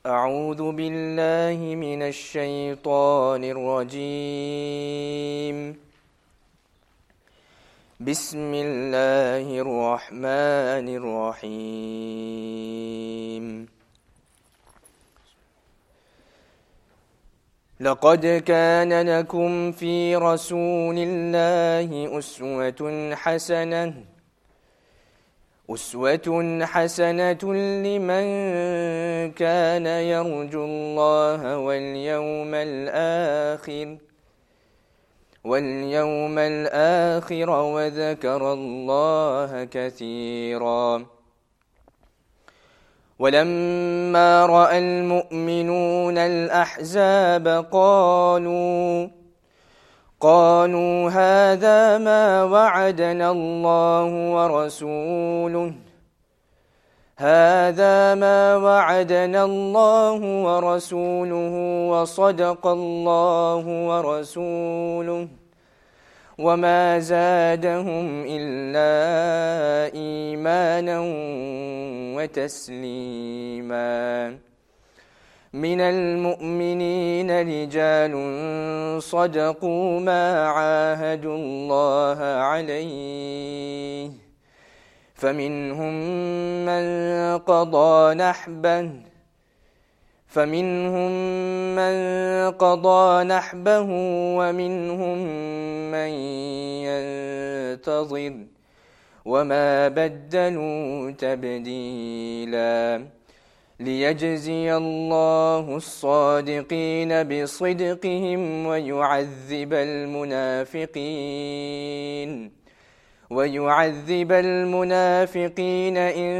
أعوذ بالله من الشيطان الرجيم. بسم الله الرحمن الرحيم. لقد كان لكم في رسول الله أسوة حسنة لمن كان يرجو الله واليوم الآخر وذكر الله كثيرا. ولما رأى المؤمنون الأحزاب قالوا هذا ما وعدنا الله ورسوله وصدق الله ورسوله وما زادهم إلا إيمانا وتسليما. من المؤمنين رجال صدقوا ما عاهدوا الله عليه فمنهم من قضى نحبه ومنهم من ينتظر وما بدلوا تبديلا. ليجزي الله الصادقين بصدقهم ويعذب المنافقين إن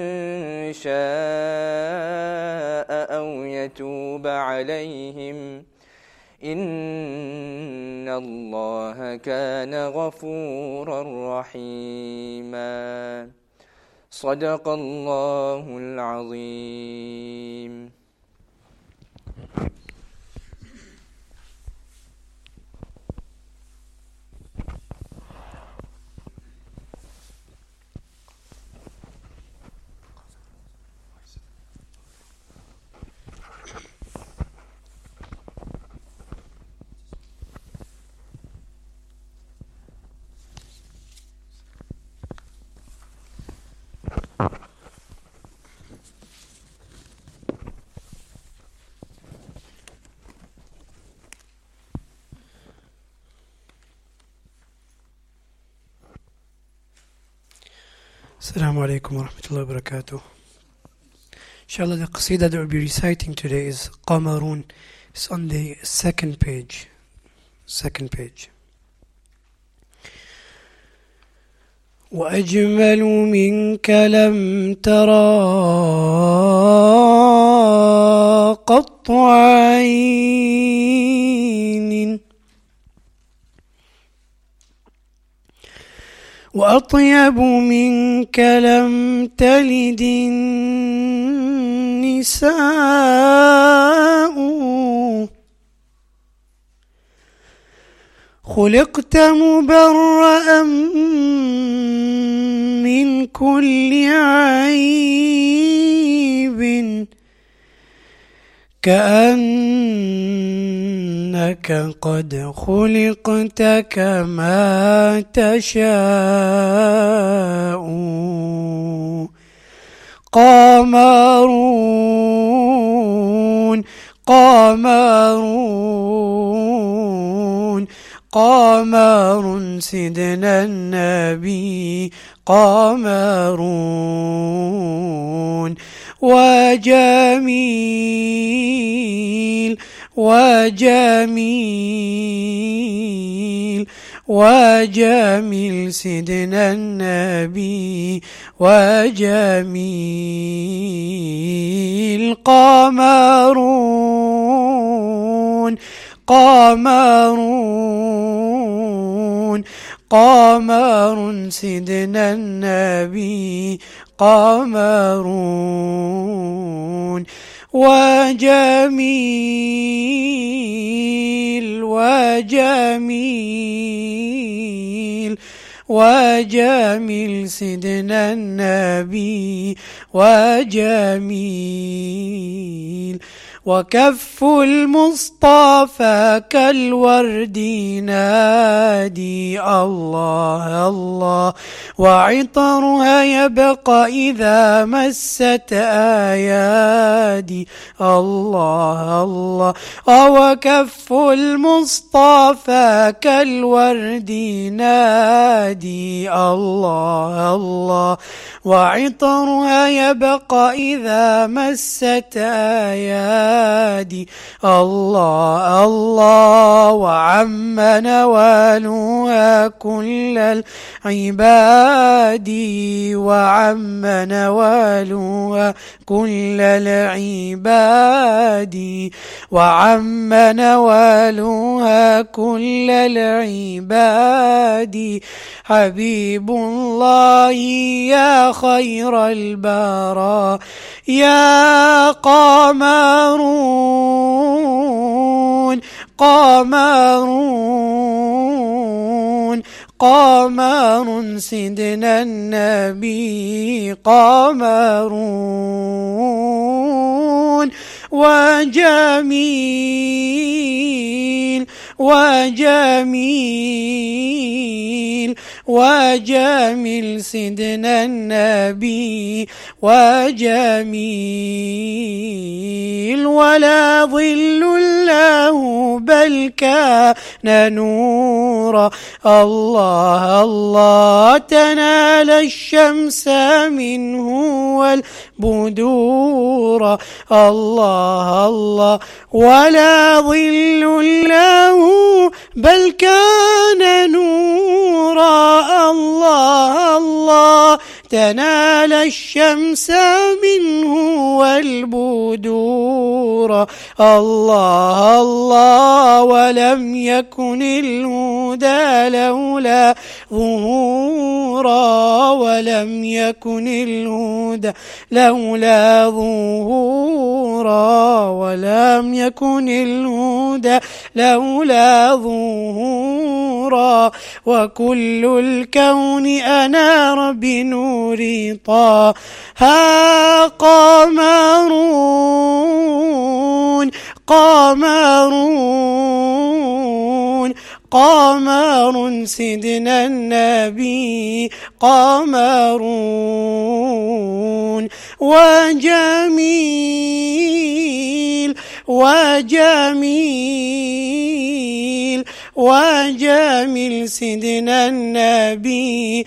شاء أو يتوب عليهم إن الله كان غفورا رحيما. صدق الله العظيم. Assalamu alaikum wa rahmatullahi wa barakatuh. Inshallah, the qasida that we'll be reciting today is Qamarun. It's on the second page. وأجمل منك لم ترى قط عين وأطيب منك لم تلد النساء خلقت مبرأ من كل عيب كأنك قد خلقت كما تشاء. قمر سيدنا النبي قمرون وجميل سيدنا النبي وجميل. قمر سيدنا النبي قمرون وجميل وجميل سيدنا النبي وجميل وكف المصطفى كالورد نادي الله الله وعطرها يبقى إذا مست أيادي الله الله وكف المصطفى كالورد نادي الله الله وعطرها يبقى إذا مست أيادي الله الله وعم نوالها كل العباد وعم نوالها كل العباد وعم نوالها كل العباد حبيب الله يا خير البراء يا قمرون قمرون قمر سيدنا النبي قمرون وجميل وجميل وجميل سيدنا النبي وجميل ولا ظل له بل كان نورا الله الله تنال الشمس منه والبدور الله الله ولا ظل له بل كان نورا الله الله تنال الشمس منه والبدور الله الله ولم يكن الهدى لولا ظهورا ولم يكن الهدى لولا ظهورا ولم يكن الهدى لولا ظهورا وكل الكون أنار بنور طه قمرون قمرون قمر سيدنا النبي قمرون وجميل وجميل وجميل سيدنا النبي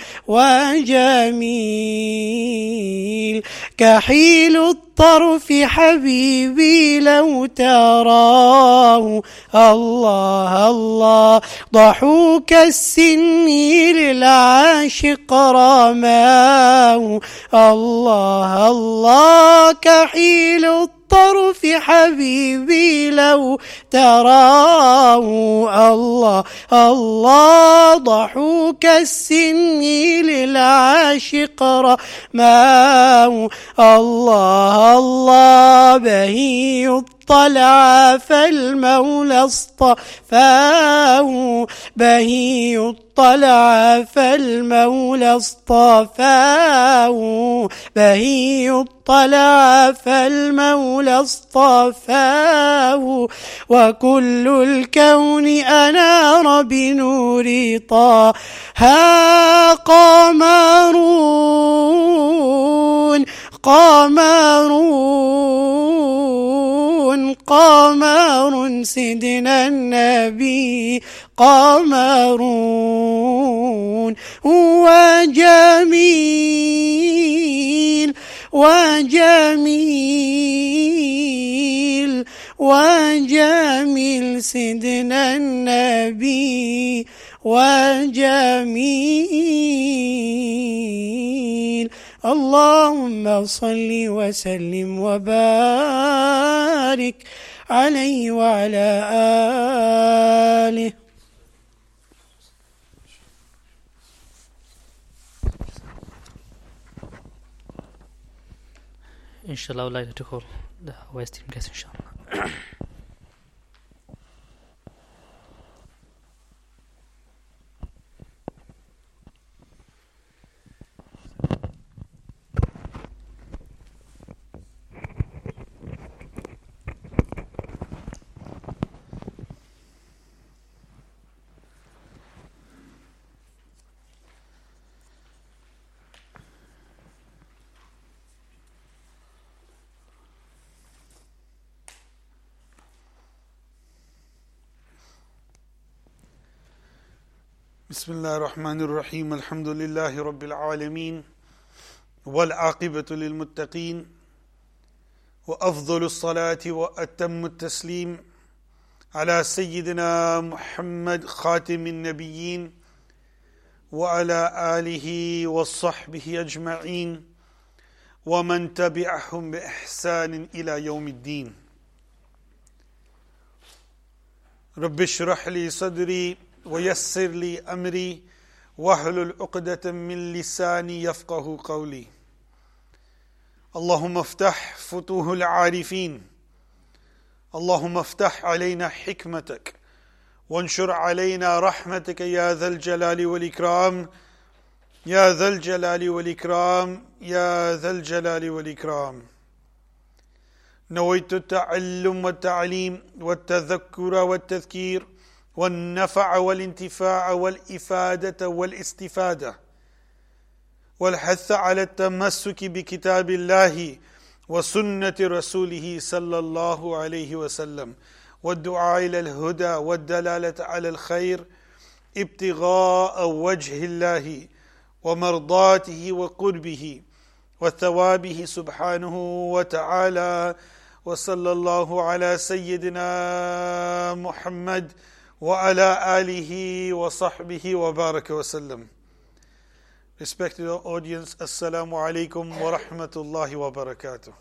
وجميل كحيل الطرف حبيبي لو تراه الله الله ضحوك السن للعاشق رماه الله الله كحيل الطرف حبيبي لو تراه الله الله ضحوك السن للعاشق رماه الله الله بهي الطلع فالمولى اصطفاه بهي الطلع فالمولى اصطفاه بهي الطلع فالمولى اصطفاه وكل الكون أنار بنور طه قمرون قمرون قمر سيدنا النبي قمرون وجميل وجميل وجميل سيدنا النبي وجميل اللهم صل وسلم وبارك عليه وعلى آله. Inshallah, I would like to call the West team guest, inshallah. بسم الله الرحمن الرحيم الحمد لله رب العالمين والعاقبة للمتقين وأفضل الصلاة وأتم التسليم على سيدنا محمد خاتم النبيين وعلى آله وصحبه أجمعين ومن تبعهم بإحسان إلى يوم الدين. رب اشرح لي صدري ويسر لي أمري واحلل عقدة من لساني يفقه قولي. اللهم افتح فتوح العارفين، اللهم افتح علينا حكمتك وانشر علينا رحمتك يا ذا الجلال والإكرام يا ذا الجلال والإكرام يا ذا الجلال والإكرام. نويت التعلم والتعليم والتذكر والتذكير والنفع والانتفاع والإفادة والاستفادة والحث على التمسك بكتاب الله وسنة رسوله صلى الله عليه وسلم والدعاء إلى الهدى والدلالة على الخير ابتغاء وجه الله ومرضاته وقربه وثوابه سبحانه وتعالى. وصلى الله على سيدنا محمد وعلى آله وصحبه وبارك وسلم. Respected audience, Assalamu alaikum wa rahmatullahi wa barakatuh.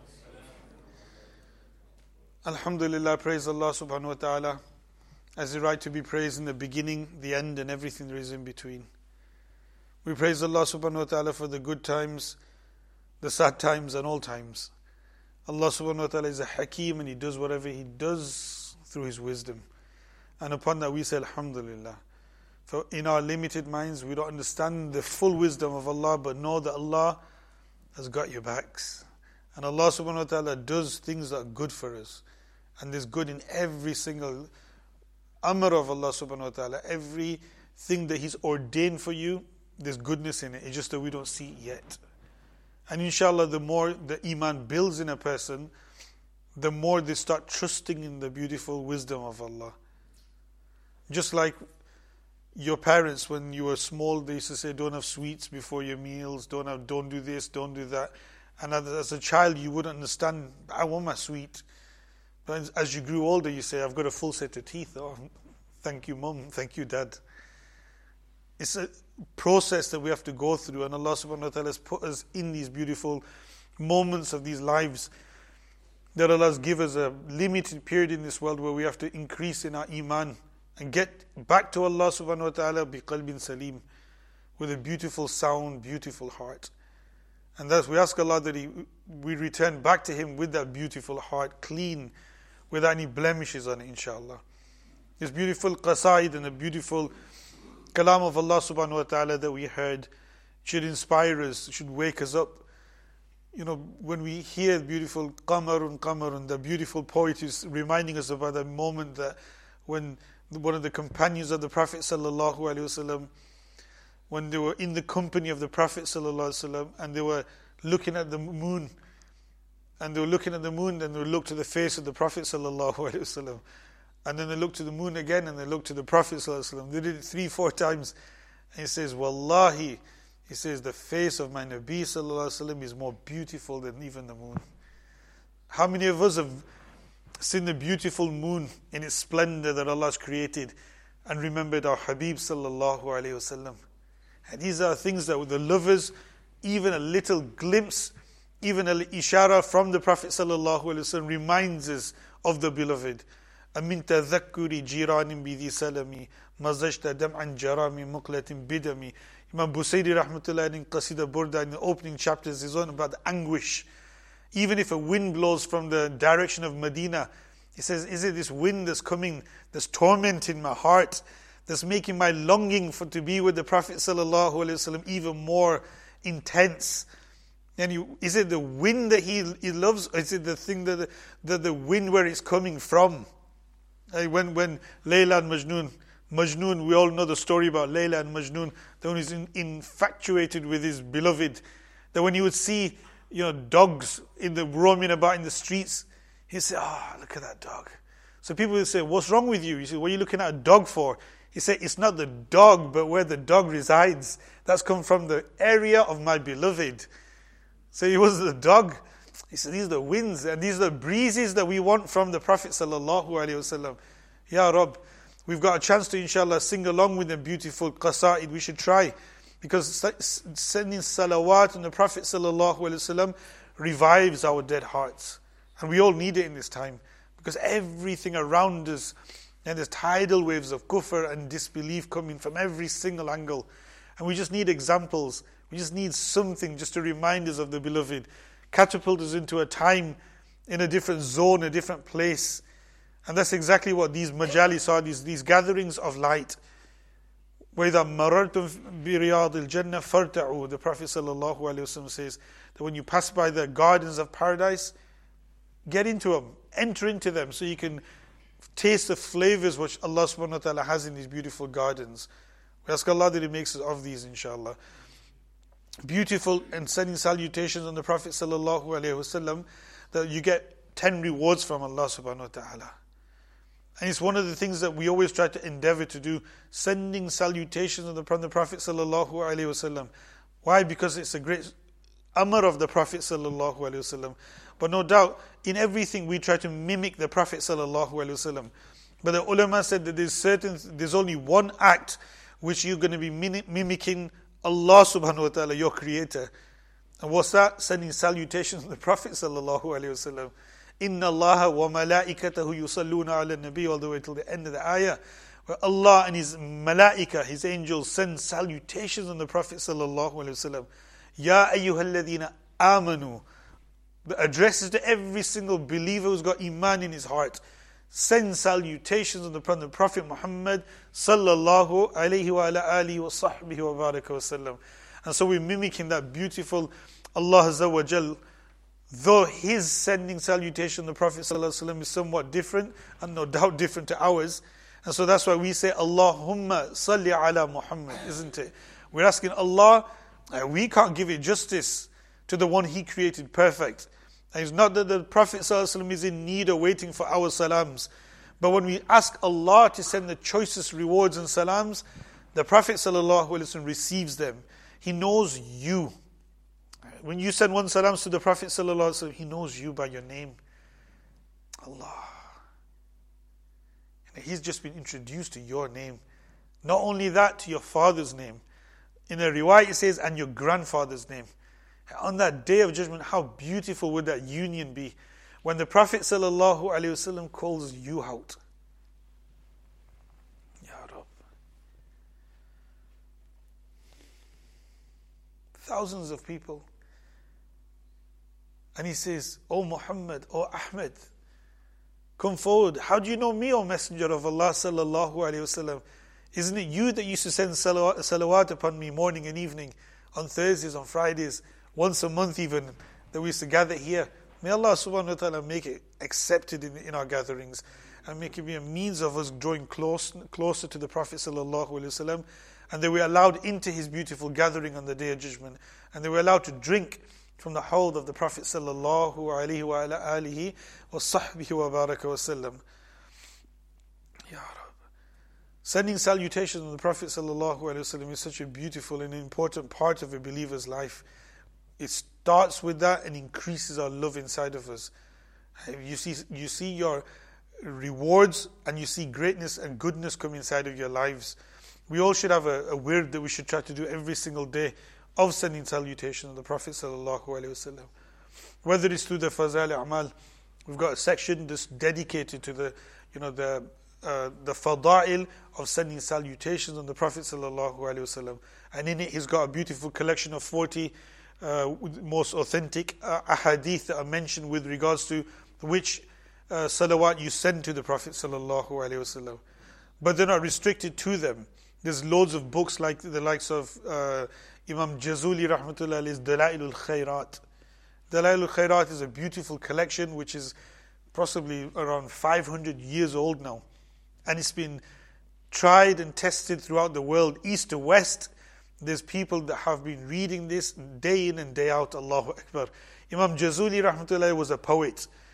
Alhamdulillah, praise Allah subhanahu wa ta'ala, as the right to be praised in the beginning, the end, and everything there is in between. We praise Allah subhanahu wa ta'ala for the good times, the sad times, and all times. Allah subhanahu wa ta'ala is a Hakim, and He does whatever He does through His wisdom. And upon that we say Alhamdulillah. For in our limited minds we don't understand the full wisdom of Allah, but know that Allah has got your backs. And Allah subhanahu wa ta'ala does things that are good for us. And there's good in every single amr of Allah subhanahu wa ta'ala. Everything that He's ordained for you, there's goodness in it. It's just that we don't see it yet. And inshallah, the more the iman builds in a person, the more they start trusting in the beautiful wisdom of Allah. Just like your parents, when you were small, they used to say, don't have sweets before your meals, don't do this, don't do that. And as a child, you wouldn't understand, I want my sweet. But as you grew older, you say, I've got a full set of teeth. Oh, thank you, Mum, thank you, Dad. It's a process that we have to go through, and Allah subhanahu wa ta'ala has put us in these beautiful moments of these lives that Allah has given us a limited period in this world where we have to increase in our iman and get back to Allah subhanahu wa ta'ala bi qalbin salim, with a beautiful sound, beautiful heart. And thus we ask Allah that we return back to Him with that beautiful heart, clean, without any blemishes on it, inshallah. This beautiful qasaid and a beautiful kalam of Allah subhanahu wa ta'ala that we heard should inspire us, should wake us up. You know, when we hear beautiful qamarun, the beautiful poet is reminding us about that moment that when one of the companions of the Prophet sallallahu alaihi wasallam, when they were in the company of the Prophet sallallahu alaihi wasallam, and they were looking at the moon, and they looked to the face of the Prophet sallallahu alaihi wasallam, and then they looked to the moon again, and they looked to the Prophet sallallahu alaihi wasallam. They did it 3-4 times, and he says, Wallahi, he says, the face of my Nabi sallallahu alaihi wasallam is more beautiful than even the moon. How many of us have seen the beautiful moon in its splendor that Allah has created and remembered our Habib sallallahu alaihi wasallam? And these are things that with the lovers, even a little glimpse, even an ishara from the Prophet sallallahu alaihi wasallam reminds us of the beloved. Amin tadhakkuri jiranin bidhi salami mazajta dam'an jarami muqlatin bidami. Imam Busayri rahmatullah in Qasida Burda in the opening chapters is on about the anguish. Even if a wind blows from the direction of Medina, he says, is it this wind that's coming, that's tormenting my heart, that's making my longing to be with the Prophet sallallahu alaihi wasallam even more intense? And is it the wind that he loves, or is it the thing that the wind where it's coming from? When Layla and Majnun, we all know the story about Layla and Majnun, that when he's infatuated with his beloved, that when he would see dogs roaming about in the streets, he'd say, look at that dog. So people will say, what's wrong with you? You say, what are you looking at a dog for? He said, it's not the dog, but where the dog resides. That's come from the area of my beloved. So it was the dog. He said, these are the winds and these are the breezes that we want from the Prophet sallallahu alaihi wasallam. Ya Rabb, we've got a chance to inshallah sing along with the beautiful qasaid. We should try. Because sending salawat on the Prophet sallallahu alaihi wasallam revives our dead hearts. And we all need it in this time. Because everything around us, and there's tidal waves of kufr and disbelief coming from every single angle. And we just need examples. We just need something just to remind us of the beloved. Catapult us into a time in a different zone, a different place. And that's exactly what these majalis are, these gatherings of light. وَإِذَا مَرَرْتُمْ بِرِيَاضِ الْجَنَّةِ فَارْتَعُوا. The Prophet ﷺ says that when you pass by the gardens of paradise, get into them, enter into them so you can taste the flavors which Allah subhanahu wa ta'ala has in these beautiful gardens. We ask Allah that He makes us of these, inshallah. Beautiful and sending salutations on the Prophet sallallahu alaihi wasallam, that you get 10 rewards from Allah subhanahu wa ta'ala. And it's one of the things that we always try to endeavor to do, sending salutations on the Prophet sallallahu alaihi wasallam. Why? Because it's a great amr of the Prophet sallallahu alaihi wasallam. But no doubt, in everything we try to mimic the Prophet sallallahu alaihi wasallam. But the ulama said that there's only one act which you're going to be mimicking Allah subhanahu wa ta'ala, your creator. And what's that? Sending salutations to the Prophet sallallahu alaihi wasallam. Inna Allah wa malaikatahu yusalluna ala nabi, all the way till the end of the ayah, where Allah and His malaika, His angels, send salutations on the Prophet sallallahu alaihi wasallam. Ya ayyuhalladhina amanu. The addresses to every single believer who's got iman in his heart. Send salutations on the Prophet Muhammad sallallahu alayhi wa ala alihi wa sahbihi wa baraka wa sallam. And so we're mimicking that beautiful Allah Azza wa Jal. Though His sending salutation on the Prophet sallallahu alayhi wa sallam is somewhat different, and no doubt different to ours. And so that's why we say Allahumma salli ala Muhammad, isn't it? We're asking Allah, we can't give it justice to the one He created perfect. And it's not that the Prophet ﷺ is in need of waiting for our salams. But when we ask Allah to send the choicest rewards and salams, the Prophet ﷺ receives them. He knows you. When you send one salams to the Prophet ﷺ, He knows you by your name. Allah. And He's just been introduced to your name. Not only that, to your father's name. In a riwayah it says, and your grandfather's name. On that day of judgment, how beautiful would that union be when the Prophet ﷺ calls you out. Ya Rabb. Thousands of people. And he says, O Muhammad, O Ahmed, come forward. How do you know me, O Messenger of Allah sallallahu alaihi wasallam? Isn't it you that used to send salawat upon me morning and evening, on Thursdays, on Fridays, once a month even, that we used to gather here? May Allah subhanahu wa ta'ala make it accepted in our gatherings, and make it be a means of us drawing closer to the Prophet sallallahu alaihi wasallam, and that we're allowed into his beautiful gathering on the Day of Judgment, and that we're allowed to drink from the hold of the Prophet sallallahu alaihi wa ala alihi wa sahbihi wa baraka wa sallam. Ya Rabb. Sending salutations on the Prophet sallallahu alaihi wasallam is such a beautiful and important part of a believer's life. It starts with that and increases our love inside of us. You see your rewards, and you see greatness and goodness come inside of your lives. We all should have a wird that we should try to do every single day of sending salutation to the Prophet sallallahu alaihi wasallam. Whether it's through the Fazail A'mal, we've got a section that's dedicated to the fada'il of sending salutations on the Prophet sallallahu alaihi wasallam, and in it he's got a beautiful collection of 40 most authentic ahadith that are mentioned with regards to which salawat you send to the Prophet sallallahu alaihi wasallam. But they're not restricted to them. There's loads of books like the likes of Imam Jazuli rahmatullah alayhi's Dalailul Khairat. Dalailul Khairat is a beautiful collection which is possibly around 500 years old now, and it's been tried and tested throughout the world, east to west. There's people that have been reading this day in and day out. Allahu Akbar. Imam Jazuli rahmatullah was a poet,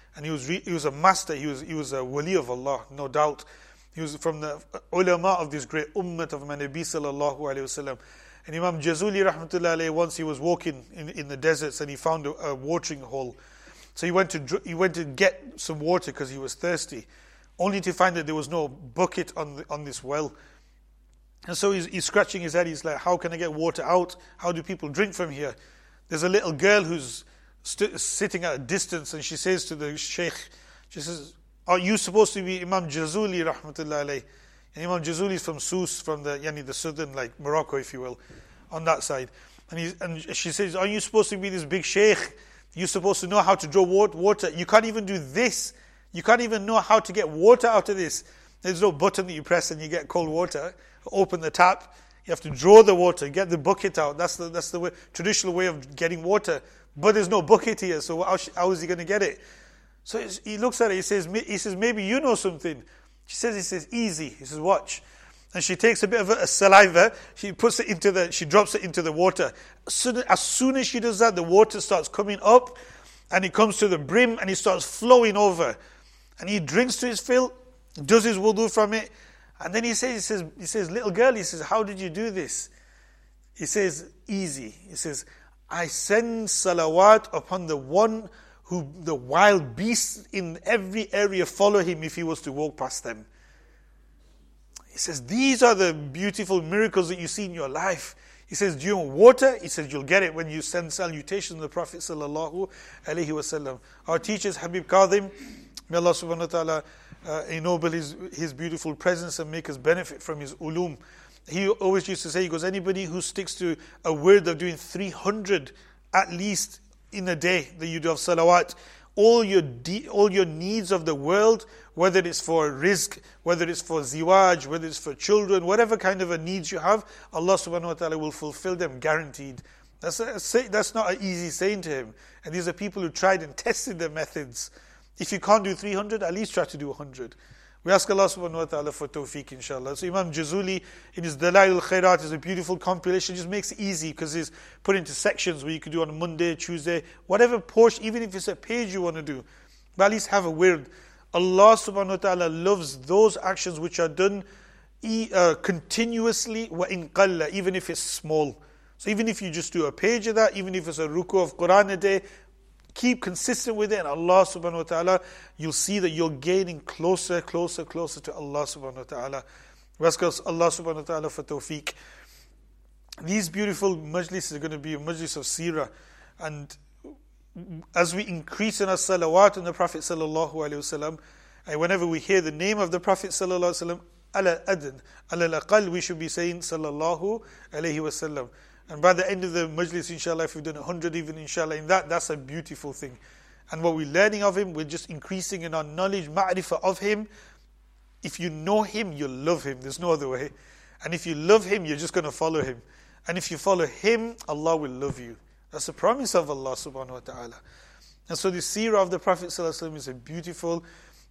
And he was a master, he was a wali of Allah, no doubt. He was from the ulama of this great ummah of Nabi sallallahu alayhi wasallam. And Imam Jazuli rahmatullahi alayhi, once he was walking in the deserts and he found a watering hole. So he went to get some water because he was thirsty, only to find that there was no bucket on this well. And so he's scratching his head. He's like, how can I get water out? How do people drink from here? There's a little girl who's sitting at a distance, and she says to the sheikh, she says, are you supposed to be Imam Jazuli rahmatullahi alayhi? And Imam Jazuli is from Sus, from the southern, like Morocco, if you will, on that side. And she says, are you supposed to be this big sheikh? You're supposed to know how to draw water. You can't even do this. You can't even know how to get water out of this. There's no button that you press and you get cold water. Open the tap. You have to draw the water, get the bucket out. That's the traditional way of getting water. But there's no bucket here, so how is he going to get it? So he looks at it. He says, maybe you know something. He says, easy. He says, watch. And she takes a bit of a saliva. She drops it into the water. As soon as she does that, the water starts coming up, and it comes to the brim, and it starts flowing over. And he drinks to his fill, does his wudu from it, and then he says, little girl, he says, how did you do this? He says, easy. He says, I send salawat upon the one who the wild beasts in every area follow him if he was to walk past them. He says, these are the beautiful miracles that you see in your life. He says, do you want water? He says, you'll get it when you send salutations to the Prophet sallallahu alaihi wasallam. Our teachers, Habib Kadhim, may Allah subhanahu wa ta'ala ennoble his beautiful presence and make us benefit from his ulum. He always used to say, he goes, anybody who sticks to a word of doing 300 at least in a day that you do of salawat, all your needs of the world, whether it's for rizq, whether it's for ziwaj, whether it's for children, whatever kind of a needs you have, Allah subhanahu wa ta'ala will fulfill them, guaranteed. That's not an easy saying to him. And these are people who tried and tested their methods. If you can't do 300, at least try to do 100. We ask Allah subhanahu wa ta'ala for tawfiq, inshallah. So Imam Jazuli, in his Dalail al-Khairat, is a beautiful compilation. Just makes it easy because it's put into sections where you could do on a Monday, Tuesday, whatever portion, even if it's a page you want to do. But at least have a word. Allah subhanahu wa ta'ala loves those actions which are done continuously, wa in qalla, even if it's small. So even if you just do a page of that, even if it's a ruku of Quran a day, keep consistent with it, and Allah subhanahu wa ta'ala, you'll see that you're gaining closer to Allah subhanahu wa ta'ala. We ask Allah subhanahu wa ta'ala for tawfiq. These beautiful majlis are going to be a majlis of seerah, and as we increase in our salawat on the Prophet sallallahu alaihi wasallam, and whenever we hear the name of the Prophet sallallahu alaihi wasallam, ala adn, ala aqal, we should be saying sallallahu alaihi wasallam. And by the end of the majlis, inshallah, if we've done 100 even, inshallah, in that's a beautiful thing. And what we're learning of him, we're just increasing in our knowledge, ma'rifah of him. If you know him, you'll love him. There's no other way. And if you love him, you're just going to follow him. And if you follow him, Allah will love you. That's a promise of Allah subhanahu wa ta'ala. And so the seerah of the Prophet sallallahu alaihi wasallam is a beautiful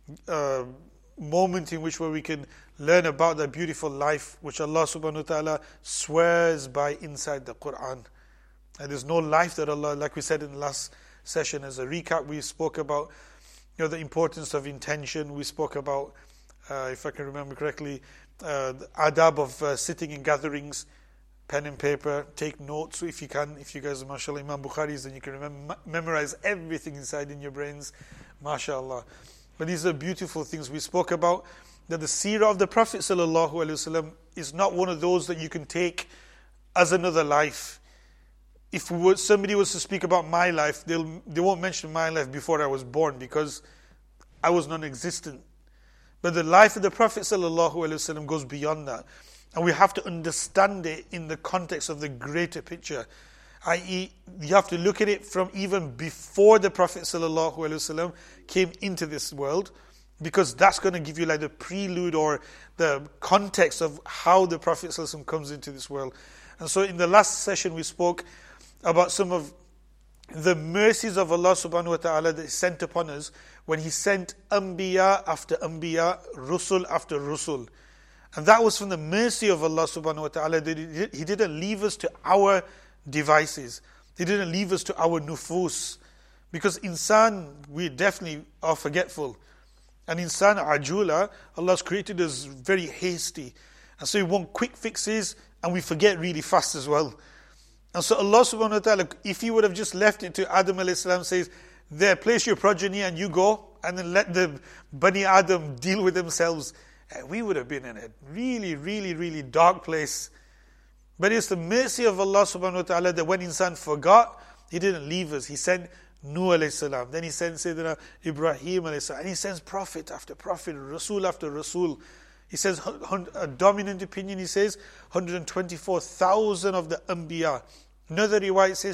moment in which where we can learn about that beautiful life which Allah subhanahu wa ta'ala swears by inside the Quran. And there's no life that Allah, like we said in the last session as a recap, we spoke about the importance of intention. We spoke about, if I can remember correctly, the adab of sitting in gatherings, pen and paper, take notes if you can. If you guys are mashallah Imam Bukharis, then you can memorize everything inside in your brains, mashallah. But these are beautiful things. We spoke about that the seerah of the Prophet sallallahu alaihi wasallam is not one of those that you can take as another life. If somebody was to speak about my life, they won't mention my life before I was born because I was non-existent. But the life of the Prophet sallallahu alaihi wasallam goes beyond that. And we have to understand it in the context of the greater picture. I.e., you have to look at it from even before the Prophet ﷺ came into this world, because that's going to give you like the prelude or the context of how the Prophet ﷺ comes into this world. And so in the last session we spoke about some of the mercies of Allah subhanahu wa ta'ala that He sent upon us when He sent Anbiya after Anbiya, Rusul after Rusul. And that was from the mercy of Allah subhanahu wa ta'ala that He didn't leave us to our devices. He didn't leave us to our nufus, Because insan, we definitely are forgetful. And insan ajula, Allah's created us very hasty. And so we want quick fixes, and we forget really fast as well. And so Allah subhanahu wa ta'ala, if He would have just left it to Adam alayhi salam, says, there, place your progeny and you go, and then let the Bani Adam deal with themselves, we would have been in a really, really, really dark place. But it's the mercy of Allah subhanahu wa ta'ala that when insan forgot, He didn't leave us. He sent Nuh alayhi salam, then He sent Sayyidina Ibrahim alayhi salam, and He sends prophet after prophet, Rasul after Rasul. He says, a dominant opinion, he says, 124,000 of the Anbiya. Another riwayat says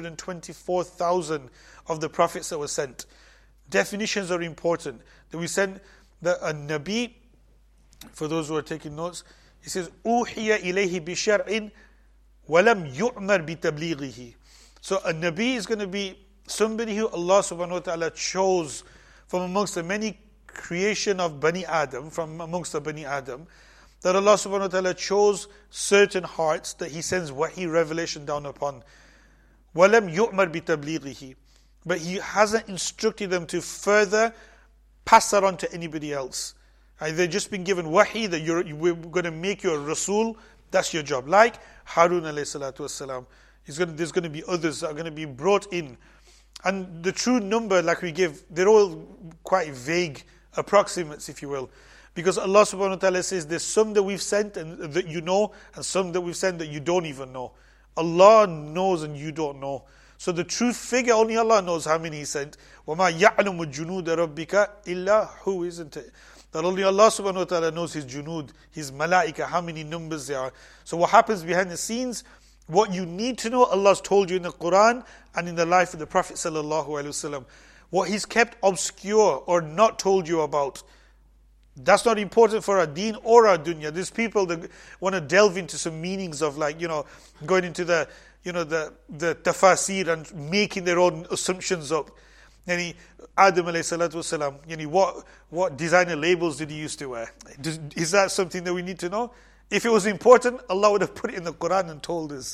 224,000 of the prophets that were sent. Definitions are important. That we send a Nabi, for those who are taking notes, he says, أُوحِيَ إِلَيْهِ بِشَرْعٍ وَلَمْ يُؤْمَرْ بِتَبْلِيغِهِ. So a Nabi is going to be somebody who Allah subhanahu wa ta'ala chose from amongst the many creation of Bani Adam, from amongst the Bani Adam, that Allah subhanahu wa ta'ala chose certain hearts that He sends wahi, revelation down upon. وَلَمْ يُؤْمَرْ بِتَبْلِيغِهِ. But He hasn't instructed them to further pass that on to anybody else. They've just been given wahi that we're going to make you a Rasul, that's your job. Like Harun alayhi salatu wasalam. There's going to be others that are going to be brought in. And the true number, like we give, they're all quite vague, approximates, if you will. Because Allah subhanahu wa ta'ala says there's some that we've sent and that you know, and some that we've sent that you don't even know. Allah knows and you don't know. So the true figure, only Allah knows how many He sent. وَمَا يَعْلَمُ جُنُودَ رَبِّكَ إِلَّا who, isn't it? That only Allah subhanahu wa ta'ala knows His junud, His malaika, how many numbers there are. So what happens behind the scenes, what you need to know, Allah's told you in the Quran and in the life of the Prophet sallallahu alaihi wasallam. What He's kept obscure or not told you about, that's not important for our deen or our dunya. There's people that want to delve into some meanings of, like, going into the tafasir and making their own assumptions up. Adam alayhi salatu wasalam, what designer labels did he used to wear? Is that something that we need to know? If it was important, Allah would have put it in the Quran and told us.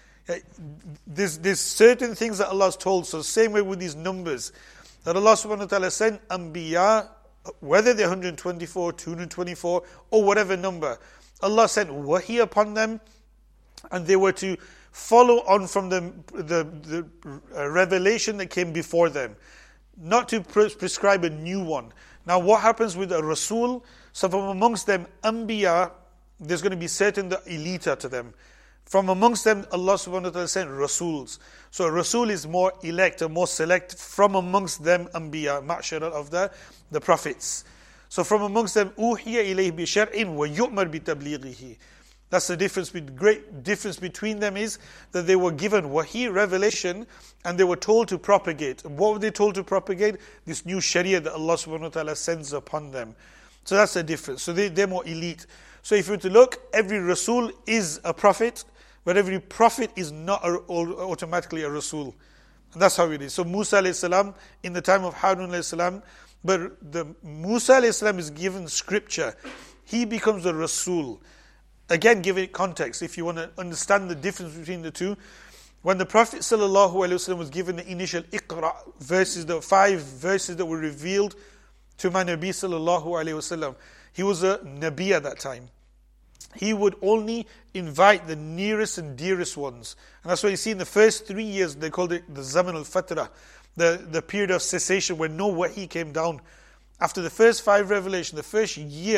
There's certain things that Allah has told. So same way with these numbers, that Allah subhanahu wa ta'ala sent Anbiya, whether they're 124, 224, or whatever number, Allah sent wahi upon them, and they were to follow on from the revelation that came before them, not to prescribe a new one. Now what happens with a Rasul? So from amongst them, Anbiya, there's going to be certain that elita to them. From amongst them, Allah subhanahu wa ta'ala sent Rasuls. So a Rasul is more elect or more select from amongst them, Anbiya, ma'shara of the prophets. So from amongst them, أُوحِيَ إِلَيْهِ بِشَرْعٍ وَيُؤْمَرْ بِتَبْلِيغِهِ. That's the difference. The great difference between them is that they were given wahi, revelation, and they were told to propagate. And what were they told to propagate? This new sharia that Allah subhanahu wa ta'ala sends upon them. So that's the difference. So they're more elite. So if you were to look, every Rasul is a prophet, but every prophet is not automatically a Rasul. And that's how it is. So Musa alayhi salam, in the time of Harun alayhi salam, but the Musa alayhi salam is given scripture. He becomes a Rasul. Again, give it context. If you want to understand the difference between the two, when the Prophet ﷺ was given the initial Iqra verses, the 5 verses that were revealed to my Nabi ﷺ, he was a Nabi at that time. He would only invite the nearest and dearest ones. And that's why you see in the first 3 years, they called it the Zaman al-Fatra, the period of cessation where no wahi came down. After the first 5 revelations, the first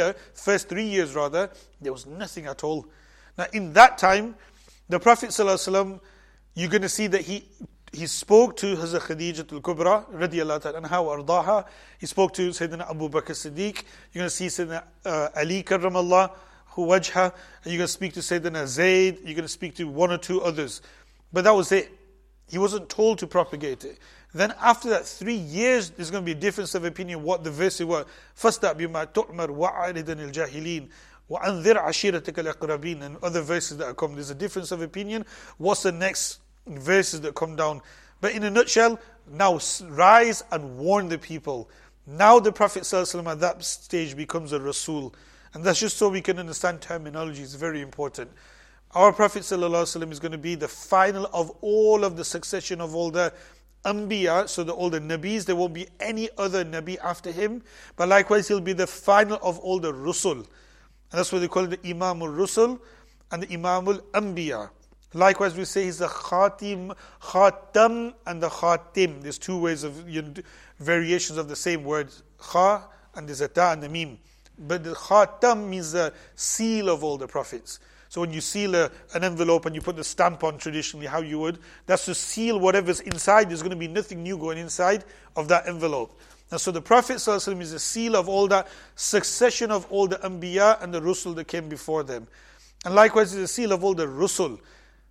3 years rather, there was nothing at all. Now in that time, the Prophet ﷺ, you're going to see that he spoke to Hazrat Khadija al-Kubra, radiyallahu ta'ala anha wa ardaha. He spoke to Sayyidina Abu Bakr Siddiq. You're going to see Sayyidina Ali karramallah hu wajha. And you're going to speak to Sayyidina Zayd. You're going to speak to 1 or 2 others. But that was it. He wasn't told to propagate it. Then after that 3 years, there's going to be a difference of opinion what the verses were. فَاسْتَعْ بِمَا تُؤْمَرْ وَعَارِدًا الْجَاهِلِينَ وَأَنذِرْ عَشِيرَتَكَ الْأَقْرَبِينَ. And other verses that are come. There's a difference of opinion. What's the next verses that come down? But in a nutshell, now rise and warn the people. Now the Prophet ﷺ at that stage becomes a Rasul. And that's just so we can understand terminology. It's very important. Our Prophet ﷺ is going to be the final of all of the succession of all the Anbiya, so all the Nabis, there won't be any other Nabi after him. But likewise, he'll be the final of all the Rusul. And that's what they call it, the Imamul Rusul and the Imamul Anbiya. Likewise, we say he's the Khatam and the Khatim. There's two ways of variations of the same word, Kha and there's a Ta and the Mim. But the Khatam means the seal of all the prophets. So when you seal an envelope and you put the stamp on traditionally, how you would, that's to seal whatever's inside. There's going to be nothing new going inside of that envelope. And so the Prophet ﷺ is the seal of all that succession of all the Anbiya and the Rusul that came before them. And likewise, it's the seal of all the Rusul.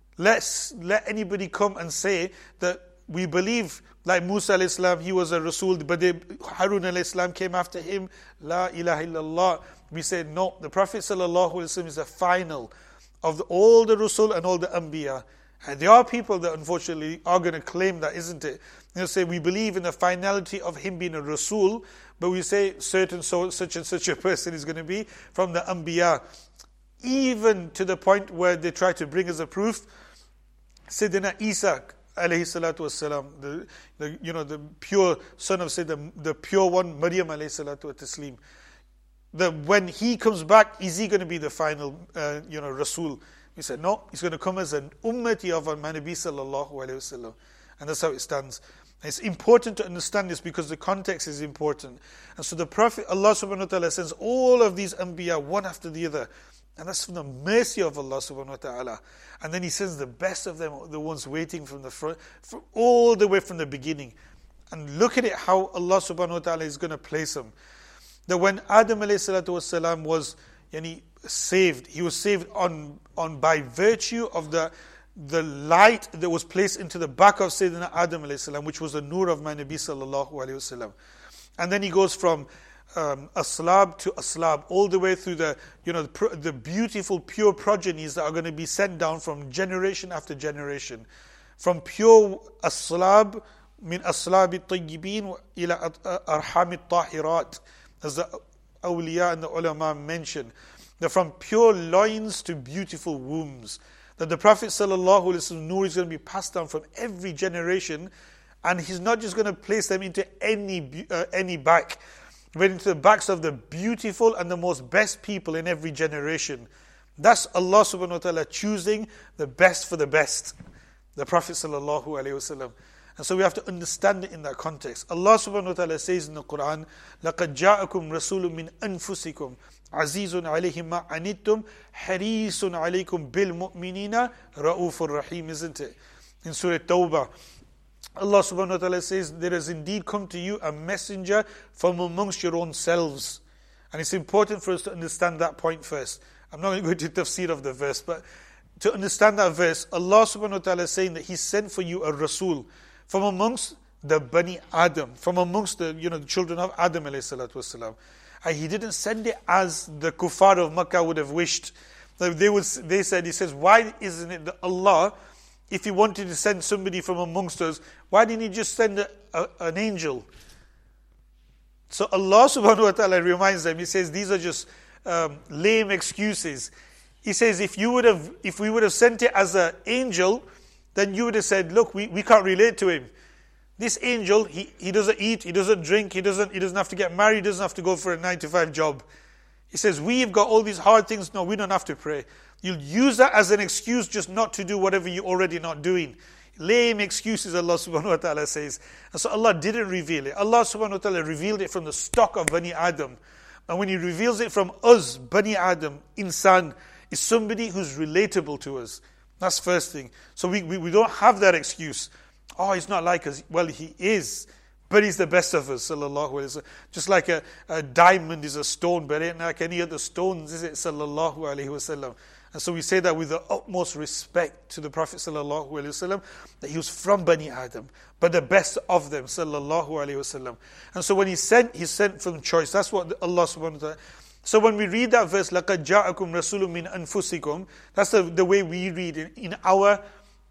Let anybody come and say that we believe, like Musa alayhi salam, he was a Rasul, but Harun alayhi salam came after him. La ilaha illallah. We say no. The Prophet sallallahu alaihi wasallam is the final of all the Rasul and all the Anbiya. And there are people that unfortunately are going to claim that, isn't it? They'll say we believe in the finality of him being a Rasul, but we say such and such a person is going to be from the Anbiya. Even to the point where they try to bring as a proof Sayyidina Isa alayhi salatu wasalam, the pure son of the pure one, Maryam alayhi salatu wataslim. When he comes back, is he going to be the final Rasul? We said no, he's going to come as an ummati of al-Nabi sallallahu alayhi wasallam. And that's how it stands. And it's important to understand this because the context is important. And so the Prophet, Allah subhanahu wa ta'ala sends all of these Anbiya one after the other. And that's from the mercy of Allah subhanahu wa ta'ala. And then He sends the best of them, the ones waiting from the front, all the way from the beginning. And look at it, how Allah subhanahu wa ta'ala is going to place them. That when Adam alayhi salatu wasalam was saved, he was saved on by virtue of the light that was placed into the back of Sayyidina Adam alayhi salam, which was the nur of my Nabi sallallahu alayhi wasallam. And then he goes from aslab to aslab, all the way through the beautiful pure progenies that are going to be sent down from generation after generation, from pure aslab min aslab at-tayyibin ila arham at-tahirat, as the awliya and the ulama mention, that from pure loins to beautiful wombs, that the Prophet sallallahu alaihi wasallam nur is going to be passed down from every generation, and he's not just going to place them into any back, but into the backs of the beautiful and the most best people in every generation. That's Allah subhanahu wa ta'ala choosing the best for the best, the Prophet sallallahu alaihi wasallam. And so we have to understand it in that context. Allah subhanahu wa ta'ala says in the Quran, لَقَدْ جَاءَكُمْ رَسُولٌ مِّنْ أَنفُسِكُمْ عَزِيزٌ عَلَيْهِ مَا عَنِتُّمْ حَرِيصٌ عَلَيْكُمْ بِالْمُؤْمِنِينَ رَؤُوفٌ رَحِيمٌ, isn't it? In Surah Tawbah, Allah subhanahu wa ta'ala says, there has indeed come to you a messenger from amongst your own selves. And it's important for us to understand that point first. I'm not going to go to tafsir of the verse, but to understand that verse, Allah subhanahu wa ta'ala is saying that He sent for you a Rasul from amongst the Bani Adam, from amongst the children of Adam alayhi salatu wasalam. And He didn't send it as the kuffar of Makkah would have wished. He says, why isn't it that Allah, if He wanted to send somebody from amongst us, why didn't He just send an angel? So Allah subhanahu wa ta'ala reminds them, He says, these are just lame excuses. He says, if we would have sent it as an angel, then you would have said, look, we can't relate to him. This angel, he doesn't eat, he doesn't drink, he doesn't have to get married, he doesn't have to go for a 9-to-5 job. He says, we've got all these hard things. No, we don't have to pray. You'll use that as an excuse just not to do whatever you're already not doing. Lame excuses, Allah subhanahu wa ta'ala says. And so Allah didn't reveal it. Allah subhanahu wa ta'ala revealed it from the stock of Bani Adam. And when He reveals it from us, Bani Adam, insan, is somebody who's relatable to us. That's first thing. So we don't have that excuse. Oh, He's not like us. Well, He is. But He's the best of us, sallallahu alayhi wa sallam. Just like a diamond is a stone, but it ain't like any other stones, is it, sallallahu alayhi wa sallam. And so we say that with the utmost respect to the Prophet sallallahu alayhi wa sallam, that he was from Bani Adam, but the best of them, sallallahu alayhi wa sallam. And so when he sent from choice. That's what Allah subhanahu wa ta'ala. So when we read that verse, لَقَدْ جَاءَكُمْ رَسُولٌ مِّنْ أَنفُسِكُمْ, that's the way we read it in our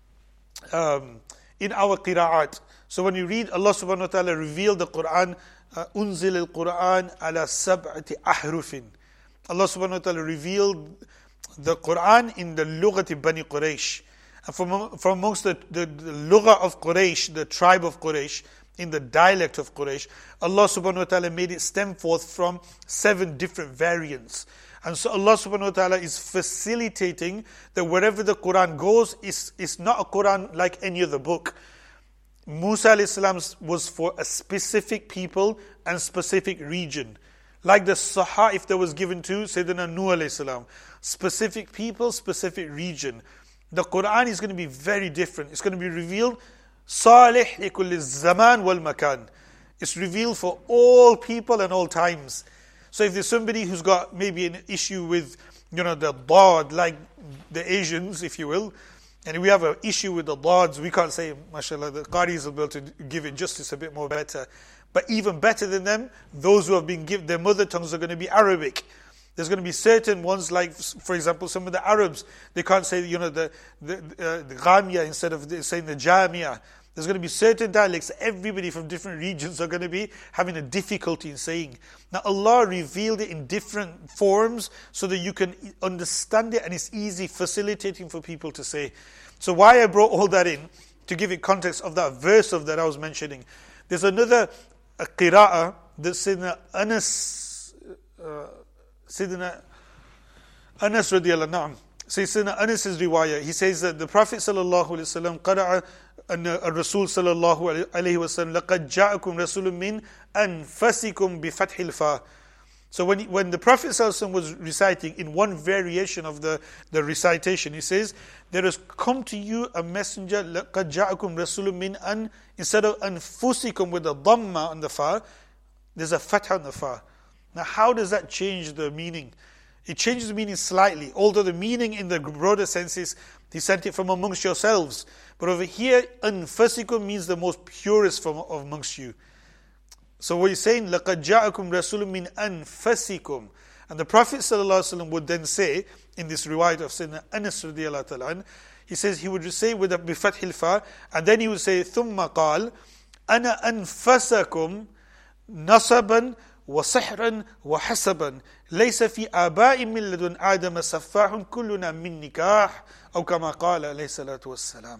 qira'at. So when you read, Allah subhanahu wa ta'ala revealed the Quran, أُنزِلَ الْقُرْآنَ عَلَى سَبْعَةِ أَحْرُفٍ. Allah subhanahu wa ta'ala revealed the Quran in the lughati Bani Quraysh. And from amongst the lughah of Quraysh, the tribe of Quraysh, in the dialect of Quraysh, Allah subhanahu wa ta'ala made it stem forth from 7 different variants. And so Allah subhanahu wa ta'ala is facilitating that wherever the Quran goes, it's not a Quran like any other book. Musa alayhi salam was for a specific people and specific region. Like the Sahaif that was given to Sayyidina Nuh alayhi salam. Specific people, specific region. The Quran is going to be very different. It's going to be revealed Salih likulli zaman wal makan. It's revealed for all people and all times. So if there's somebody who's got maybe an issue with, the dad, like the Asians, if you will, and we have an issue with the dads, we can't say, mashallah, the qaris will be able to give it justice a bit more better. But even better than them, those who have been given, their mother tongues are going to be Arabic. There's going to be certain ones, like, for example, some of the Arabs, they can't say, the Ghamia instead of saying the Jamia. There's going to be certain dialects everybody from different regions are going to be having a difficulty in saying. Now Allah revealed it in different forms so that you can understand it and it's easy, facilitating for people to say. So why I brought all that in, to give it context of that verse of that I was mentioning. There's another qira'ah that Sayyidina Anas radiallahu anhu. Sayyidina Anas' riwayah, he says that the Prophet sallallahu alaihi wasallam qara'a الرسول صلى الله عليه وسلم لقد جاءكم رسول من أنفسكم بفتح الفاء. So when the Prophet ﷺ was reciting in one variation of the recitation, he says, there has come to you a messenger, لقد جاءكم رسول من أن, instead of أنفسكم with a dhamma on the fa, there's a fatha on the fa. Now how does that change the meaning? It changes the meaning slightly, although the meaning in the broader sense is, he sent it from amongst yourselves. But over here, أنفسكم means the most purest from amongst you. So what he's saying, لَقَدْ جَاءَكُمْ رَسُولٌ مِّنْ أَنفَسِكُمْ. And the Prophet ﷺ would then say, in this riwayat of Sayyidina Anas radiallahu ta'ala, he says, he would say with a بِفَتْحِ الْفَا, and then he would say, ثُمَّ قَالْ أَنَا أَنفَسَكُمْ نَصَبًا وَسِحْرًا وَحَسَبًا لَيْسَ فِي آبَاءٍ مِّن لَدُنْ آدَمَ سَفَّاحٌ كُلُّنَا مِن نِكَاحٍ أو كما قال عليه الصلاة والسلام.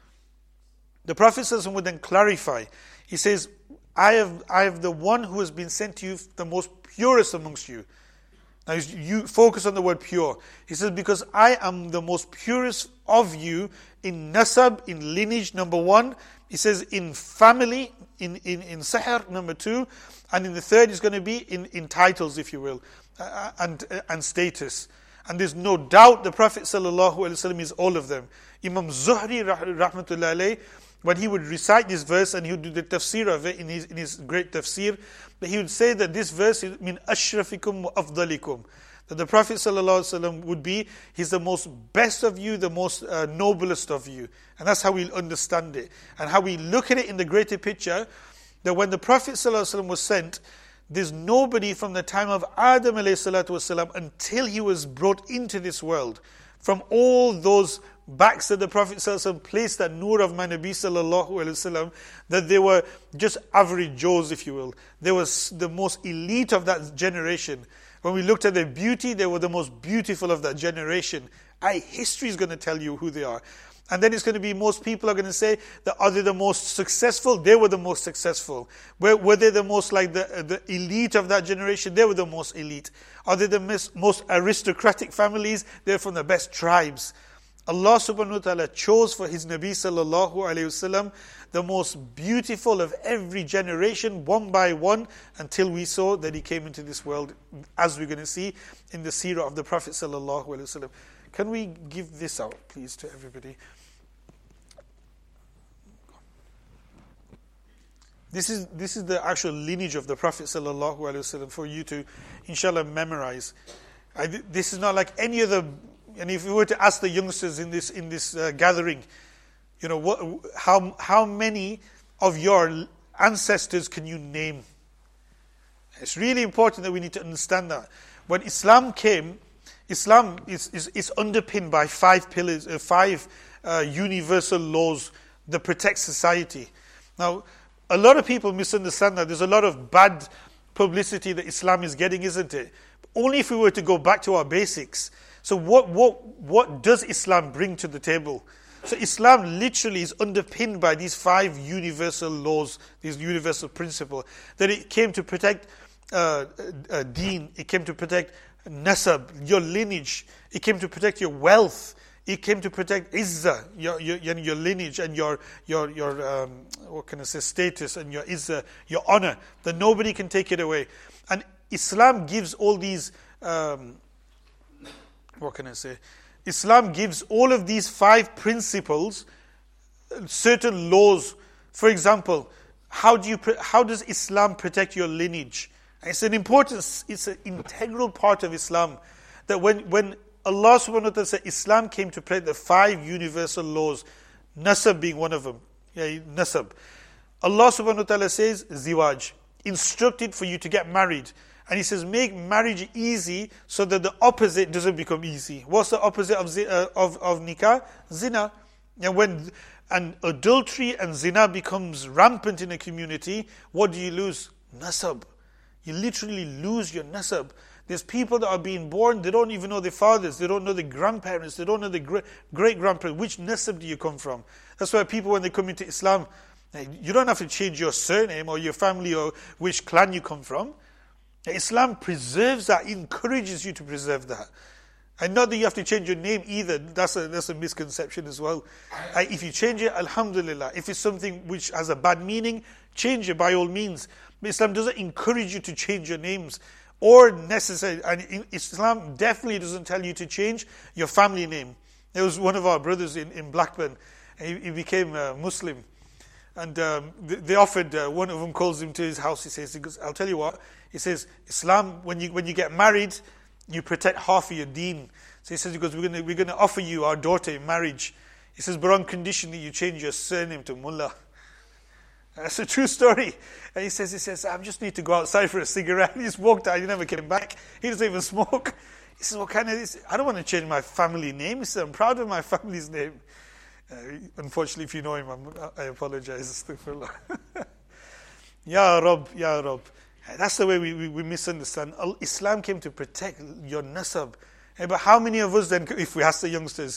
The Prophet ﷺ would then clarify. He says, I have the one who has been sent to you, the most purest amongst you. Now you focus on the word pure. He says, because I am the most purest of you in nasab, in lineage, number 1. He says in family, in sihr, number 2. And in the third is going to be in titles, if you will, and status. And there's no doubt the Prophet ﷺ is all of them. Imam Zuhri rahmatullahi alayhi, when he would recite this verse and he would do the tafsir of it in his great tafsir, that he would say that this verse is min ashrafikum wa afdalikum. That the Prophet ﷺ would be, he's the most best of you, the most noblest of you. And that's how we understand it. And how we look at it in the greater picture, that when the Prophet ﷺ was sent, there's nobody from the time of Adam ﷺ until he was brought into this world. From all those backs that the Prophet ﷺ placed that nur of my Nabi ﷺ, that they were just average Joes, if you will. They were the most elite of that generation. When we looked at their beauty, they were the most beautiful of that generation. History is going to tell you who they are. And then it's going to be, most people are going to say that are they the most successful? They were the most successful. Were they the most like the elite of that generation? They were the most elite. Are they the most aristocratic families? They're from the best tribes. Allah subhanahu wa ta'ala chose for His Nabi sallallahu alayhi wasallam the most beautiful of every generation, one by one, until we saw that he came into this world, as we're going to see in the seerah of the Prophet sallallahu alayhi wasallam. Can we give this out, please, to everybody? This is the actual lineage of the Prophet sallallahu alaihi wasallam for you to, inshallah, memorize. This is not like any other. And if you were to ask the youngsters in this gathering, how many of your ancestors can you name? It's really important that we need to understand that when Islam came, Islam is underpinned by 5 pillars, 5 universal laws that protect society. Now, a lot of people misunderstand that. There's a lot of bad publicity that Islam is getting, isn't it? Only if we were to go back to our basics. So what does Islam bring to the table? So Islam literally is underpinned by these 5 universal laws, these universal principles, that it came to protect deen, it came to protect nasab, your lineage, it came to protect your wealth, it came to protect izzah, your lineage and your what can I say, status and your izzah, your honor, that nobody can take it away. And Islam gives all these, what can I say? Islam gives all of these 5 principles certain laws. For example, how does Islam protect your lineage? It's an integral part of Islam that when Allah subhanahu wa ta'ala said Islam came to protect the 5 universal laws, nasab being one of them. Nasab. Allah subhanahu wa ta'ala says, ziwaj, instructed for you to get married. And He says, make marriage easy so that the opposite doesn't become easy. What's the opposite of nikah? Zina. And adultery and zina becomes rampant in a community, what do you lose? Nasab. You literally lose your nasab. There's people that are being born, they don't even know their fathers, they don't know their grandparents, they don't know their great-grandparents. Which nasab do you come from? That's why people, when they come into Islam, you don't have to change your surname or your family or which clan you come from. Islam preserves that, encourages you to preserve that. And not that you have to change your name either. That's a misconception as well. If you change it, alhamdulillah. If it's something which has a bad meaning, change it by all means. But Islam doesn't encourage you to change your names or necessary. And Islam definitely doesn't tell you to change your family name. There was one of our brothers in Blackburn. He became Muslim. And they offered, one of them calls him to his house. He goes, I'll tell you what. He says, Islam, when you get married, you protect half of your deen. So he says, because we're going to offer you our daughter in marriage. He says, but on condition that you change your surname to Mullah. That's a true story. And he says, I just need to go outside for a cigarette. He just walked out. He never came back. He doesn't even smoke. He says, what kind of this? I don't want to change my family name. He says, I'm proud of my family's name. Unfortunately, if you know him, I apologize. Ya Rab, Ya Rab. That's the way we misunderstand. Islam came to protect your nasab. But how many of us then, if we ask the youngsters,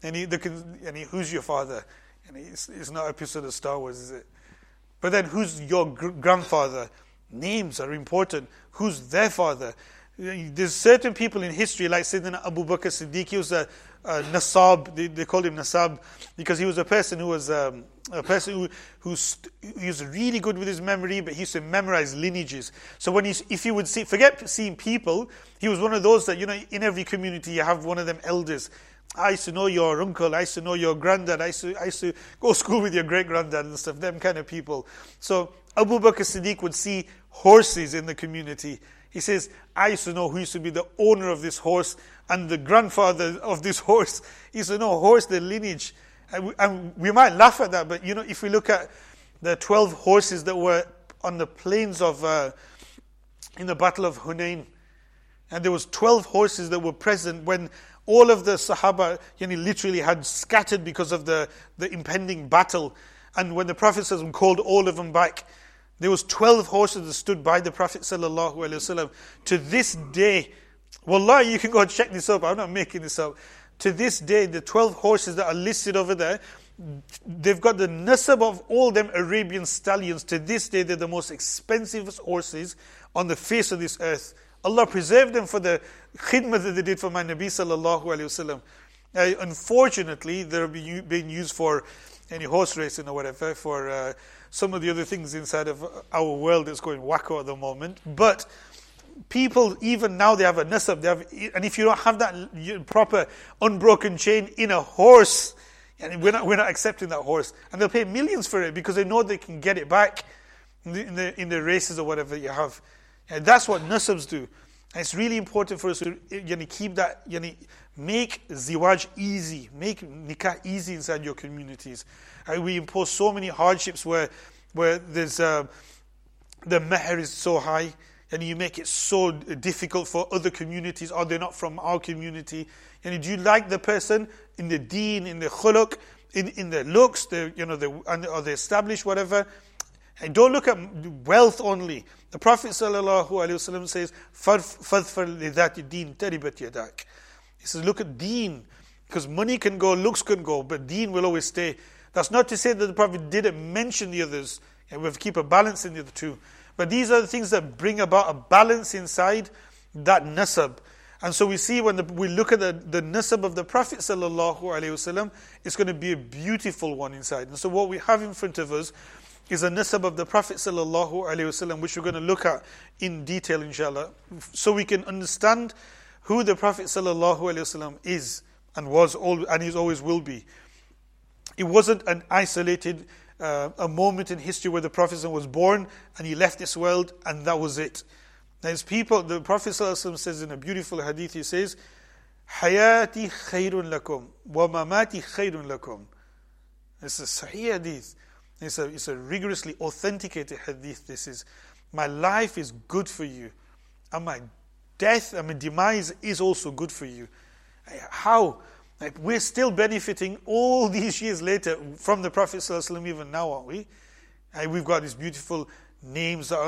who's your father? It's not an episode of Star Wars, is it? But then who's your grandfather? Names are important. Who's their father? There's certain people in history, like Sayyidina Abu Bakr Siddiq, he was a Nasab, they called him Nasab, because he was a person who was he was really good with his memory, but he used to memorize lineages. So if you would forget seeing people, he was one of those that, in every community you have one of them elders. I used to know your uncle, I used to know your granddad, I used to go to school with your great-granddad and stuff, them kind of people. So Abu Bakr Siddiq would see horses in the community. He says, I used to know who used to be the owner of this horse and the grandfather of this horse. He used to know horse, the lineage. And we might laugh at that, but if we look at the 12 horses that were on the plains of, in the Battle of Hunain, and there was 12 horses that were present when all of the Sahaba literally had scattered because of the impending battle. And when the Prophet ﷺ called all of them back, there was 12 horses that stood by the Prophet ﷺ. To this day, wallahi, you can go and check this up, I'm not making this up. To this day, the 12 horses that are listed over there, they've got the nasab of all them Arabian stallions. To this day, they're the most expensive horses on the face of this earth. Allah preserved them for the khidmah that they did for my Nabi sallallahu alayhi wasallam. Unfortunately, they're being used for any horse racing or whatever, for some of the other things inside of our world that's going wacko at the moment. But people, even now, they have a nasab. And if you don't have that proper unbroken chain in a horse, and we're not accepting that horse. And they'll pay millions for it because they know they can get it back in the races or whatever you have. And that's what nasabs do. And it's really important for us to keep that, make ziwaj easy, make nikah easy inside your communities. We impose so many hardships where there's the mahr is so high, and you make it so difficult for other communities, or they're not from our community. And do you like the person in the deen, in the khuluq, in the looks, or the established whatever? And don't look at wealth only. The Prophet ﷺ says, "Fadfar lidhati deen taribat yadak." He says, look at deen. Because money can go, looks can go, but deen will always stay. That's not to say that the Prophet didn't mention the others, and we have to keep a balance in the other two. But these are the things that bring about a balance inside that nasab. And so we see when we look at the nasab of the Prophet ﷺ, it's going to be a beautiful one inside. And so what we have in front of us is a nasab of the Prophet ﷺ, which we're going to look at in detail, inshallah, so we can understand who the Prophet ﷺ is and was, and he always will be. It wasn't an isolated a moment in history where the Prophet was born and he left this world and that was it. There's people, the Prophet ﷺ says in a beautiful hadith, he says, Hayati khayrun lakum, wa mamati khayrun lakum. It's a sahih hadith. It's a rigorously authenticated hadith. This is, my life is good for you, and my death and my demise is also good for you. How? Like, we're still benefiting all these years later from the Prophet ﷺ even now, aren't we? We've got these beautiful names that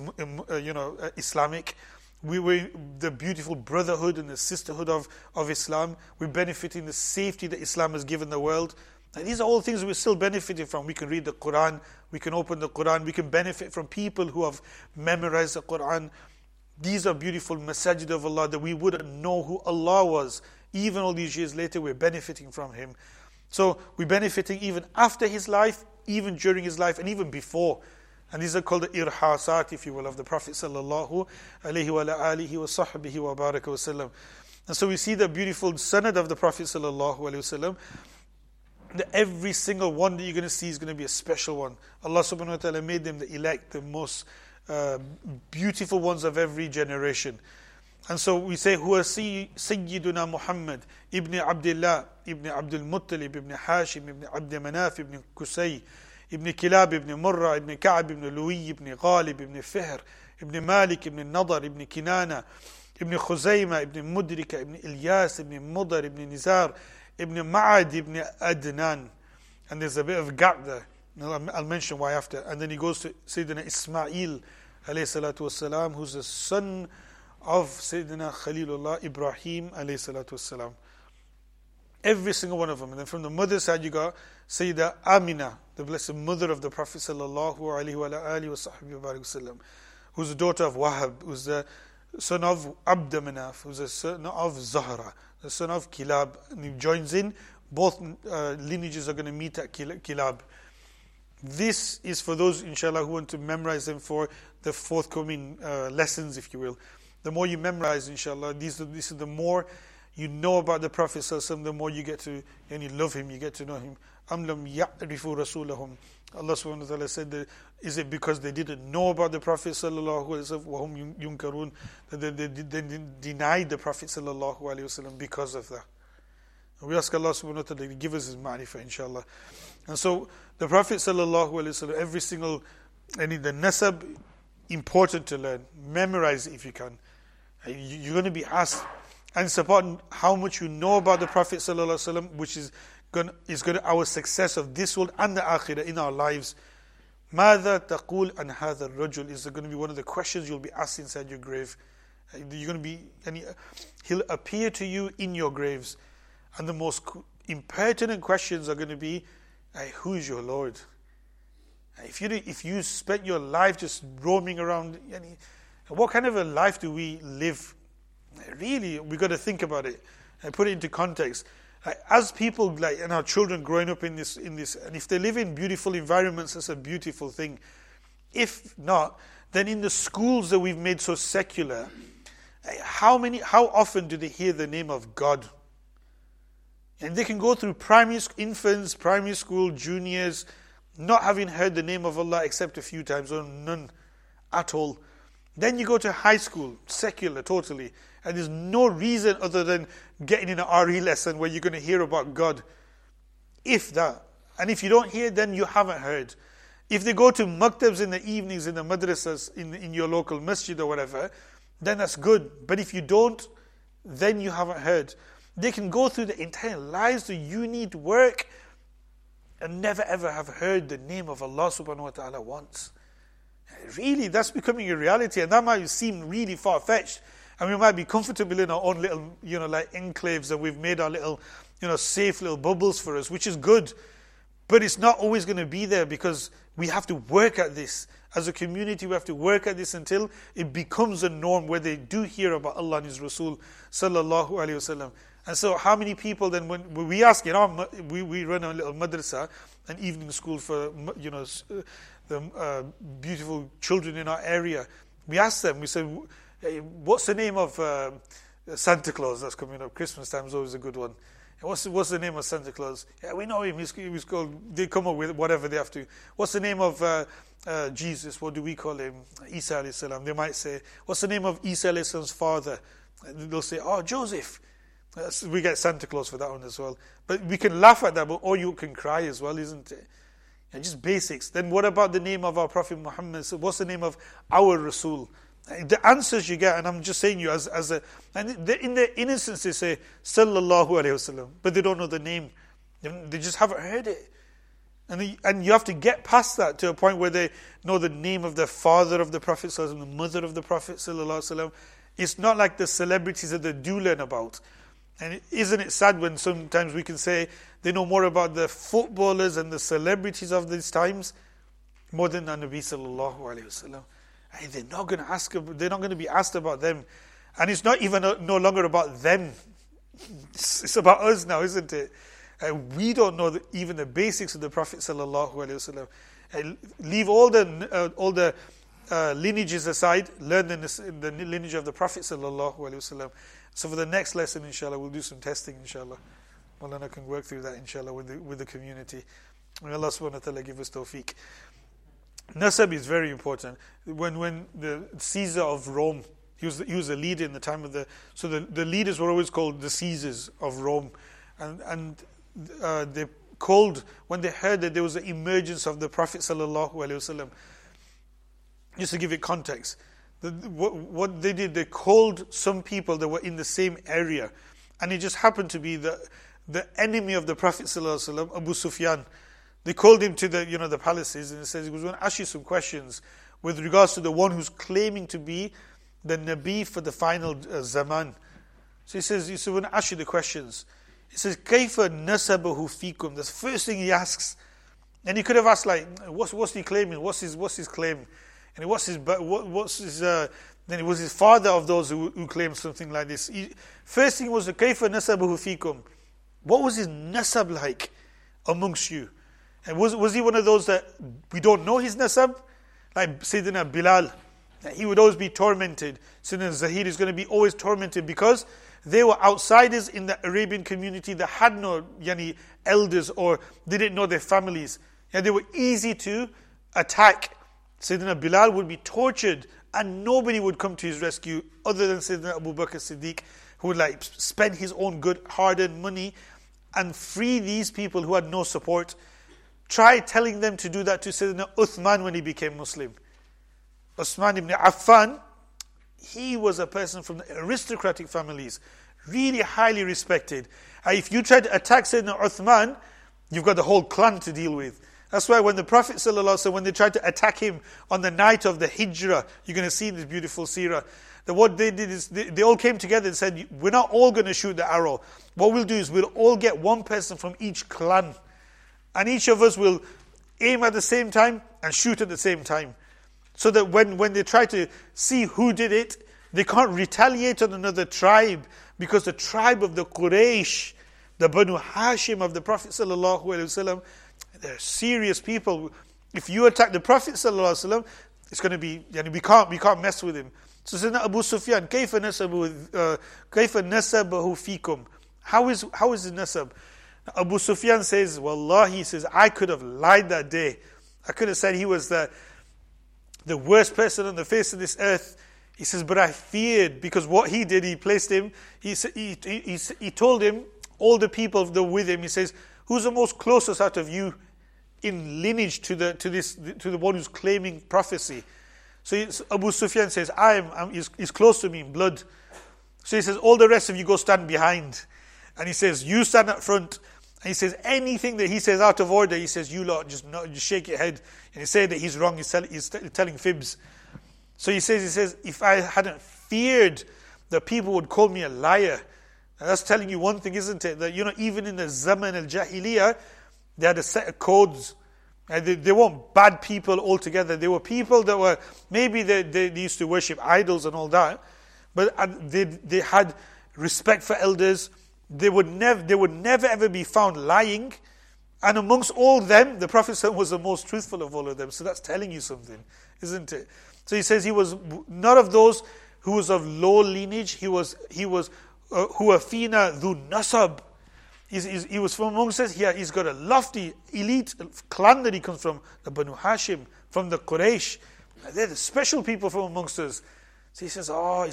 are Islamic. We're the beautiful brotherhood and the sisterhood of Islam. We're benefiting the safety that Islam has given the world. Now, these are all things we're still benefiting from. We can read the Quran, we can open the Quran, we can benefit from people who have memorized the Quran. These are beautiful masajid of Allah that we wouldn't know who Allah was. Even all these years later, we're benefiting from Him. So we're benefiting even after His life, even during His life, and even before. And these are called the irhasat, if you will, of the Prophet sallallahu alaihi wa alihi wa sahbihi wa baraka wa sallam. And so we see the beautiful sanad of the Prophet sallallahu alaihi wasallam. That every single one that you're going to see is going to be a special one. Allah subhanahu wa ta'ala made them the elect, the most beautiful ones of every generation. And so we say, Huwa Sayyiduna Muhammad, Ibn Abdullah, Ibn Abdul Muttalib, Ibn Hashim, Ibn Abd Manaf, Ibn Qusay, Ibn Kilab, Ibn Murra, Ibn Ka'b, Ibn Lu'i, Ibn Ghalib, Ibn Fihr, Ibn Malik, Ibn Nadar, Ibn Kinana, Ibn Khuzayma, Ibn Mudrika, Ibn Ilyas, Ibn Mudar, Ibn Nizar, Ibn Ma'ad, Ibn Adnan. And there's a bit of gap there. I'll mention why after. And then he goes to Sayyidina Ismail, alayhi salatu wassalam, who's the son of Sayyidina Khalilullah Ibrahim, alayhi salatu wassalam. Every single one of them. And then from the mother's side you got Sayyidah Amina, the blessed mother of the Prophet sallallahu alayhi wa alihi wa sahbihi wa sallam, who's the daughter of Wahab, who's the son of Abd Manaf, who's the son of Zahra, the son of Kilab. And he joins in. Both lineages are going to meet at Kilab. This is for those, inshallah, who want to memorize them for the forthcoming lessons, if you will. The more you memorize, inshallah, this is the more you know about the Prophet ﷺ, the more you get to, and you love him, you get to know him. أَمْ لَمْ يَعْرِفُوا رَسُولَهُم. Allah subhanahu wa ta'ala said that, is it because they didn't know about the Prophet sallallahu alaihi wasallam, وَهُمْ يُنْكَرُونَ, that they denied the Prophet sallallahu alaihi wasallam because of that. And we ask Allah subhanahu wa ta'ala to give us his ma'rifah, inshallah. And so the Prophet sallallahu alaihi wasallam, every single, the nasab, important to learn. Memorize it if you can. You're going to be asked, and it's about how much you know about the Prophet ﷺ, which is going to our success of this world and the akhirah in our lives. ماذا تقول عن هذا الرجل is going to be one of the questions you'll be asked inside your grave. You're going to be, and he'll appear to you in your graves, and the most impertinent questions are going to be, who is your Lord? If you spent your life just roaming around, what kind of a life do we live? Really, we've got to think about it and put it into context. As people, and our children growing up in this, and if they live in beautiful environments, that's a beautiful thing. If not, then in the schools that we've made so secular, how often do they hear the name of God? And they can go through infants, primary school, juniors, not having heard the name of Allah except a few times, or none at all. Then you go to high school, secular totally, and there's no reason other than getting in an RE lesson where you're going to hear about God. If that. And if you don't hear, then you haven't heard. If they go to maktabs in the evenings, in the madrasas, in your local masjid or whatever, then that's good. But if you don't, then you haven't heard. They can go through the entire lives that you need work and never ever have heard the name of Allah subhanahu wa ta'ala once. Really, that's becoming a reality, and that might seem really far-fetched. And we might be comfortable in our own little, like enclaves, and we've made our little, safe little bubbles for us, which is good. But it's not always going to be there, because we have to work at this. As a community, we have to work at this until it becomes a norm where they do hear about Allah and His Rasul sallallahu alaihi wasallam. And so how many people then, when we ask, we run a little madrasa, an evening school for, the beautiful children in our area. We ask them, we say, hey, what's the name of Santa Claus that's coming up? Christmas time is always a good one. What's the name of Santa Claus? Yeah, we know him. He's called, they come up with whatever they have to. What's the name of Jesus? What do we call him? Isa alayhi salam. They might say, what's the name of Isa alayhi salam's father? And they'll say, Joseph. We get Santa Claus for that one as well. But we can laugh at that, or you can cry as well, isn't it? And just basics. Then what about the name of our Prophet Muhammad? So what's the name of our Rasul? The answers you get, and I'm just saying you as a, and in the innocence they say Sallallahu Alaihi Wasallam, but they don't know the name. They just haven't heard it. And you have to get past that to a point where they know the name of the father of the Prophet Sallallahu Alaihi Wasallam, the mother of the Prophet Sallallahu Alaihi Wasallam. It's not like the celebrities that they do learn about. And isn't it sad when sometimes we can say they know more about the footballers and the celebrities of these times more than the Nabi Sallallahu Alaihi Wasallam. And they're not going to ask. They're not going to be asked about them, and it's not even no longer about them. It's about us now, isn't it? We don't know even the basics of the Prophet Sallallahu Alaihi Wasallam. Leave all the lineages aside. Learn the lineage of the Prophet Sallallahu Alaihi Wasallam. So for the next lesson, inshallah, we'll do some testing, inshallah. Maulana can work through that, inshallah, with the community. May Allah subhanahu wa ta'ala give us tawfiq. Nasab is very important. When the Caesar of Rome, he was a leader in the time of the leaders were always called the Caesars of Rome, and they called, when they heard that there was the emergence of the Prophet Sallallahu Alaihi Wasallam. Just to give it context, what they did, they called some people that were in the same area, and it just happened to be the enemy of the Prophet Sallallahu Alaihi Wasallam, Abu Sufyan. They called him to the palaces, and he says he was going to ask you some questions with regards to the one who's claiming to be the Nabi for the final Zaman. So he says, we're going to ask you the questions. He says, Kaifa nasabahu fikum? That's the first thing he asks. And he could have asked, like, what's he claiming? What's his claim? And then it was his father of those who claimed something like this. First thing was, Kaifa nasabahu fikum? What was his nasab like amongst you? And was he one of those that we don't know his nasab? Like Sayyidina Bilal, he would always be tormented. Sayyidina Zahir is going to be always tormented because they were outsiders in the Arabian community that had no elders, or they didn't know their families. And they were easy to attack. Sayyidina Bilal would be tortured and nobody would come to his rescue other than Sayyidina Abu Bakr Siddiq, who would spend his own good hard-earned money and free these people who had no support. Try telling them to do that to Sayyidina Uthman when he became Muslim. Uthman ibn Affan, he was a person from the aristocratic families, really highly respected. And if you try to attack Sayyidina Uthman, you've got the whole clan to deal with. That's why when the Prophet ﷺ, when they tried to attack him on the night of the Hijrah, you're going to see in this beautiful seerah, that what they did is they all came together and said, we're not all going to shoot the arrow. What we'll do is we'll all get one person from each clan. And each of us will aim at the same time and shoot at the same time. So that when they try to see who did it, they can't retaliate on another tribe, because the tribe of the Quraysh, the Banu Hashim of the Prophet ﷺ, they're serious people. If you attack the Prophet ﷺ, it's going to be, we can't mess with him. So Sayyidina Abu Sufyan, كيف نسبه فيكم? How is his nasab? Abu Sufyan says, Wallahi, he says, I could have lied that day. I could have said he was the worst person on the face of this earth. He says, but I feared, because what he did, he placed him, he told him, all the people that were with him, he says, who's the most closest out of you in lineage to the one who's claiming prophecy? So Abu Sufyan says, he's close to me in blood. So he says, all the rest of you go stand behind. And he says, you stand up front. And he says, anything that he says out of order, he says, you lot just shake your head. And he said that he's wrong, he's telling fibs. So he says, if I hadn't feared that people would call me a liar. And that's telling you one thing, isn't it? That, even in the Zaman al-Jahiliyyah, they had a set of codes. And they weren't bad people altogether. They were people that were, maybe they used to worship idols and all that, but they had respect for elders. They would never ever be found lying. And amongst all them, the Prophet was the most truthful of all of them. So that's telling you something, isn't it? So he says he was not of those who was of low lineage. He was huwa fina dhu nasab. He was from amongst us. He's got a lofty, elite clan that he comes from, the Banu Hashim, from the Quraysh. They're the special people from amongst us. So he says,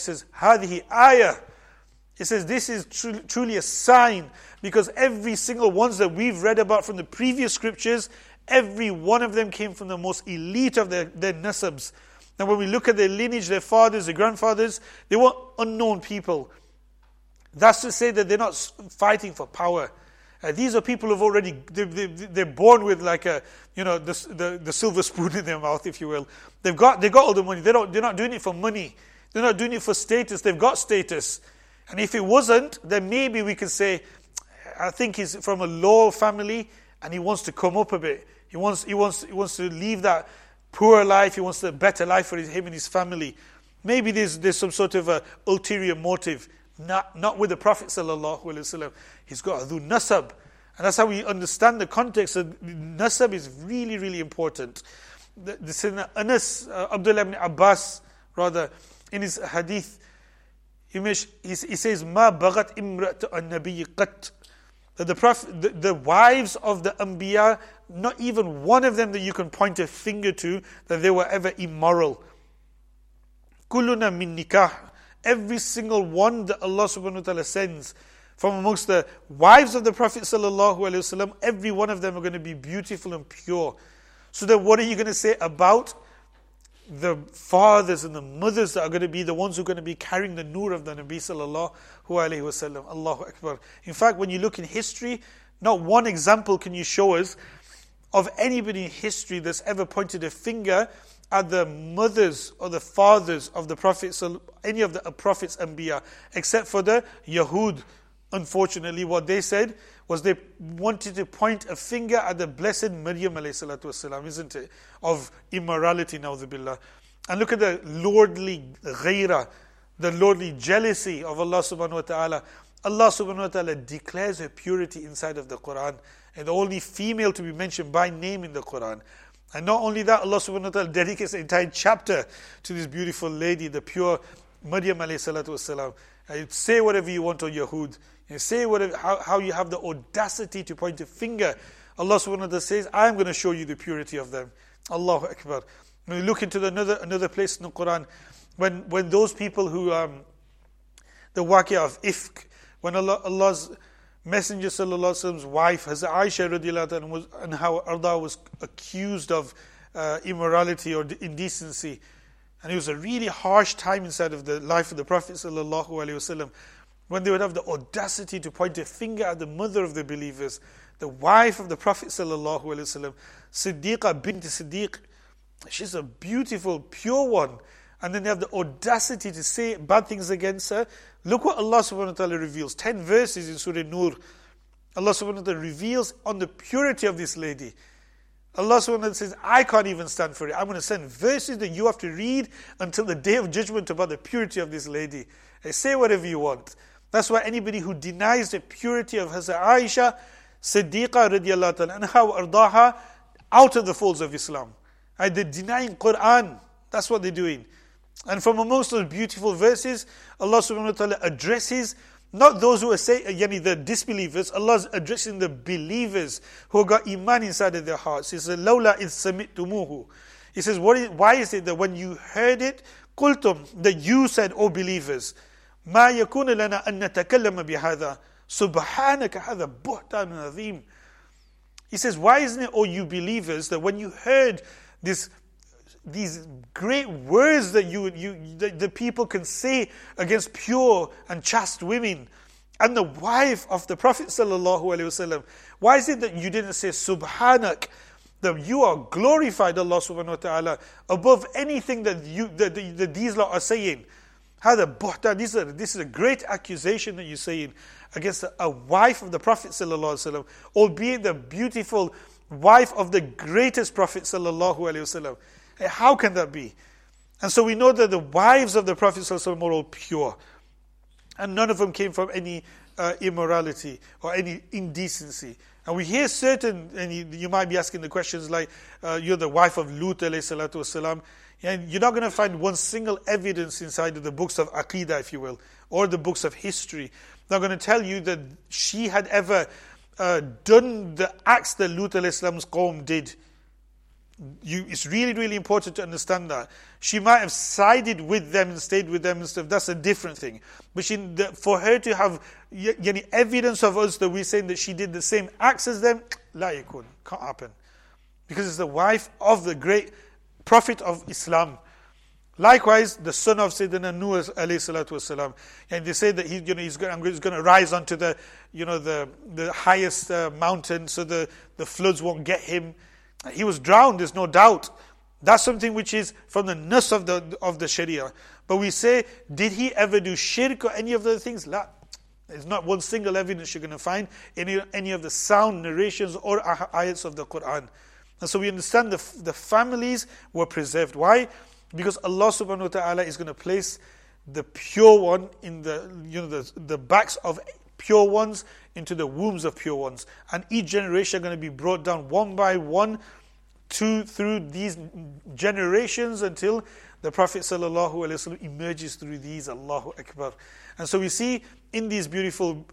هذه ayah. He says, this is truly a sign, because every single ones that we've read about from the previous scriptures, every one of them came from the most elite of their nasabs. Now when we look at their lineage, their fathers, their grandfathers, they weren't unknown people. That's to say that they're not fighting for power. These are people who've already, they're born with like the silver spoon in their mouth, if you will. They've got all the money. They're not doing it for money. They're not doing it for status. They've got status. And if it wasn't, then maybe we could say, I think he's from a low family and he wants to come up a bit. He wants to leave that poor life. He wants a better life for him and his family. Maybe there's some sort of a ulterior motive. Not with the Prophet ﷺ. He's got dhu nasab. And that's how we understand the context. Nasab is really, really important. The Sayyidina Anas, Abdullah ibn Abbas, rather, in his hadith, he says, Ma bagat imra'atu an-nabiy qat. That the Prophet, the wives of the Anbiya, not even one of them that you can point a finger to, that they were ever immoral. Kulluna min nikah. Every single one that Allah subhanahu wa ta'ala sends from amongst the wives of the Prophet sallallahu alaihi wasallam, every one of them are going to be beautiful and pure. So then what are you going to say about the fathers and the mothers that are going to be the ones who are going to be carrying the nur of the Nabi sallallahu alaihi wasallam? Allahu Akbar. In fact, when you look in history, not one example can you show us of anybody in history that's ever pointed a finger at the mothers or the fathers of the Prophet, any of the Prophets Anbiya, except for the Yahud. Unfortunately, what they said was they wanted to point a finger at the blessed Maryam alayhi salatu wasalam, isn't it? Of immorality, na'udhu billah. And look at the lordly ghaira, the lordly jealousy of Allah subhanahu wa ta'ala. Allah subhanahu wa ta'ala declares her purity inside of the Quran, and the only female to be mentioned by name in the Quran. And not only that, Allah subhanahu wa ta'ala dedicates an entire chapter to this beautiful lady, the pure Maryam alayhi salatu wasalam. Say whatever you want, O Yahud. Say whatever, how you have the audacity to point a finger. Allah subhanahu wa ta'ala says, I am going to show you the purity of them. Allahu Akbar. When we look into another place in the Quran, when those people who, the waqia of Ifk, when Allah's Messenger sallallahu alaihi wasallam's wife, Hazrat Aisha radiallahu anha, was accused of immorality or indecency, and it was a really harsh time inside of the life of the Prophet sallallahu alaihi wasallam, when they would have the audacity to point a finger at the mother of the believers, the wife of the Prophet sallallahu alaihi wasallam, Siddiqa bint Siddiq. She's a beautiful, pure one. And then they have the audacity to say bad things against her. Look what Allah subhanahu wa ta'ala reveals. 10 verses in Surah Nur. Allah subhanahu wa ta'ala reveals on the purity of this lady. Allah subhanahu wa ta'ala says, I can't even stand for it. I'm going to send verses that you have to read until the day of judgment about the purity of this lady. Say whatever you want. That's why anybody who denies the purity of Hazrat Aisha, Siddiqa radiallahu ta'ala anha wa ardaha, out of the folds of Islam. They're denying Quran. That's what they're doing. And from amongst those beautiful verses, Allah subhanahu wa ta'ala addresses not those who are the disbelievers. Allah's addressing the believers who got iman inside of their hearts. He says, "Lawla id sami'tumuhu." He says, why is it that when you heard it, qultum, that you said, O believers, ma yakuna lana an natakallama bihadha, subhanaka hadha buhtanun azim. He says, why isn't it, O you believers, that when you heard these great words that the people can say against pure and chaste women and the wife of the Prophet sallallahu alaihi wasallam, why is it that you didn't say subhanak, that you are glorified, Allah subhanahu wa ta'ala, above anything that these lot are saying? هذا بهتان. This is a great accusation that you're saying against a wife of the Prophet sallallahu alaihi wasallam, albeit the beautiful wife of the greatest Prophet sallallahu alaihi wasallam. How can that be? And so we know that the wives of the Prophet sallallahu alaihi wasallam were all pure, and none of them came from any immorality or any indecency. And we hear certain, and you might be asking the questions like, you're the wife of Lut alayhi salatu wasalam, and you're not going to find one single evidence inside of the books of Aqidah, if you will, or the books of history. They're going to tell you that she had ever done the acts that Lut alayhi salam's qawm did. It's really, really important to understand that. She might have sided with them and stayed with them and stuff. That's a different thing. But for her to have any evidence of us that we're saying that she did the same acts as them, la yakun, can't happen. Because it's the wife of the great Prophet of Islam. Likewise, the son of Sayyidina Nuh alayhi salatu wasalam. And they say that he's going to rise onto the highest mountain so the floods won't get him. He was drowned, there's no doubt. That's something which is from the nas of the Sharia. But we say, did he ever do shirk or any of the things? La. There's not one single evidence you're going to find in any of the sound narrations or ayats of the Quran. And so we understand the families were preserved. Why? Because Allah subhanahu wa ta'ala is going to place the pure one in the backs of pure ones into the wombs of pure ones. And each generation are going to be brought down one by one through these generations until the Prophet sallallahu alaihi wasallam emerges through these. Allahu Akbar. And so we see in these beautiful...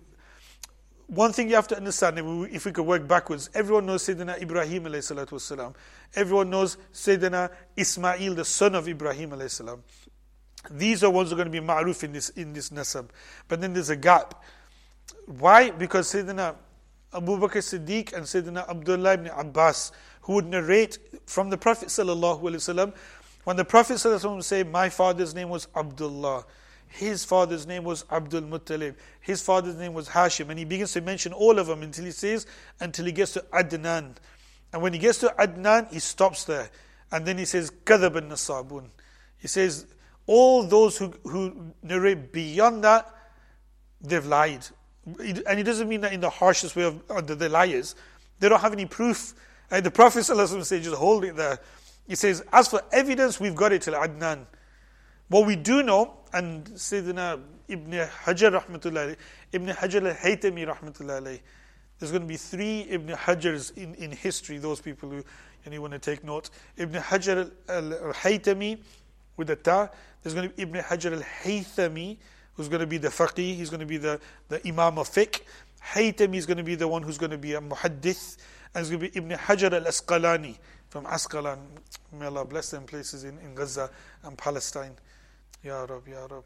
One thing you have to understand, if we could work backwards, everyone knows Sayyidina Ibrahim alayhi salatu wasalam. Everyone knows Sayyidina Ismail, the son of Ibrahim alayhi salam. These are ones who are going to be ma'ruf in this nasab. But then there's a gap. Why? Because Sayyidina Abu Bakr Siddiq and Sayyidina Abdullah ibn Abbas, who would narrate from the Prophet sallallahu alaihi wasallam, when the Prophet sallallahu alaihi wasallam would say, my father's name was Abdullah, his father's name was Abdul Muttalib, his father's name was Hashim, and he begins to mention all of them until he gets to Adnan. And when he gets to Adnan, he stops there. And then he says, Kadhab an-Nasabun. He says, all those who narrate beyond that, they've lied. And it doesn't mean that in the harshest way of the liars. They don't have any proof. And the Prophet ﷺ says, just hold it there. He says, as for evidence, we've got it till Adnan. What we do know, and Sayyidina Ibn Hajar rahmatullahi, Ibn Hajar al-Haytami rahmatullahi, there's going to be 3 Ibn Hajars in history, those people who want to take note. Ibn Hajar al-Haytami with a ta. There's going to be Ibn Hajar al-Haythami, who's going to be the faqih, he's going to be the imam of fiqh. Haytami is going to be the one who's going to be a muhaddith. And it's going to be Ibn Hajar al-Asqalani from Asqalan. May Allah bless them places in Gaza and Palestine. Ya Rab, Ya Rab.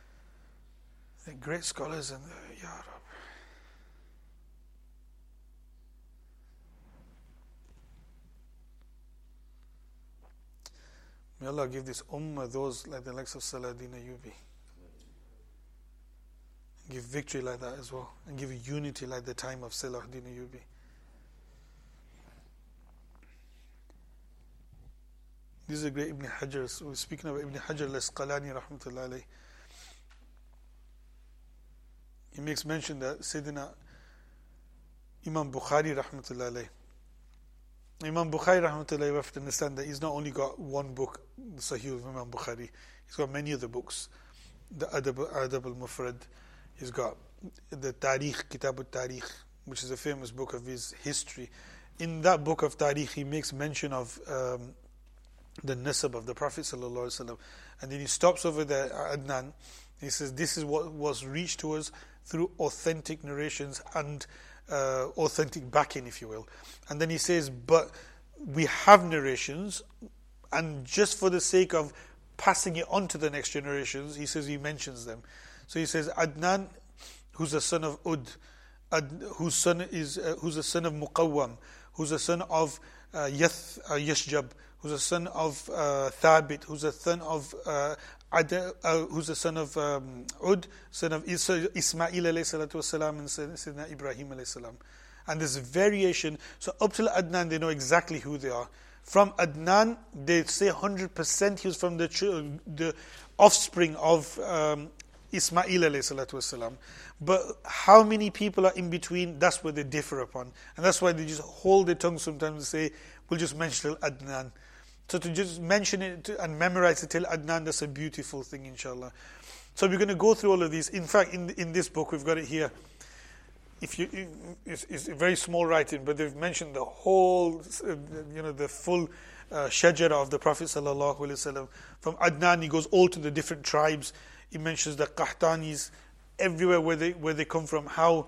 They're great scholars and Ya Rab. May Allah give this ummah those like the likes of Salahuddin Ayyubi. Give victory like that as well. And give unity like the time of Salahuddin Ayyubi. This is a great Ibn Hajar. So we're speaking about Ibn Hajar al-Asqalani rahmatullahi alayhi. He makes mention that Sayyidina Imam Bukhari rahmatullahi alayhi. Imam Bukhari rahmatullahi, we have to understand that he's not only got one book, the Sahih of Imam Bukhari, he's got many other books. The Adab al-Mufrad, he's got the Tarikh, Kitab al-Tarikh, which is a famous book of his history. In that book of Tarikh, he makes mention of the nasab of the Prophet sallallahu alaihi wasallam, and then he stops over there at Adnan. He says, this is what was reached to us through authentic narrations and authentic backing, if you will. And then he says, but we have narrations, and just for the sake of passing it on to the next generations, he says, he mentions them. So he says, Adnan, who's the son of Ud, who's the son of Muqawwam, who's the son of Yashjab, who's the son of Thabit, who's the son of who's the son of Ud, son of Ismail alayhi salatu wasalam, and Sayyidina Ibrahim alayhi salam. And there's variation. So up till Adnan, they know exactly who they are. From Adnan, they say 100% he was from the offspring of Ismail alayhi salatu wasalam. But how many people are in between, that's where they differ upon. And that's why they just hold their tongue sometimes and say, we'll just mention till Adnan. So to just mention it and memorize it till Adnan, that's a beautiful thing, inshallah. So we're going to go through all of these. In fact, in this book, we've got it here. It's very small writing, but they've mentioned the whole, the full shajara of the Prophet sallallahu alaihi wasallam. From Adnan, he goes all to the different tribes. He mentions the Qahtanis, everywhere where they come from. How,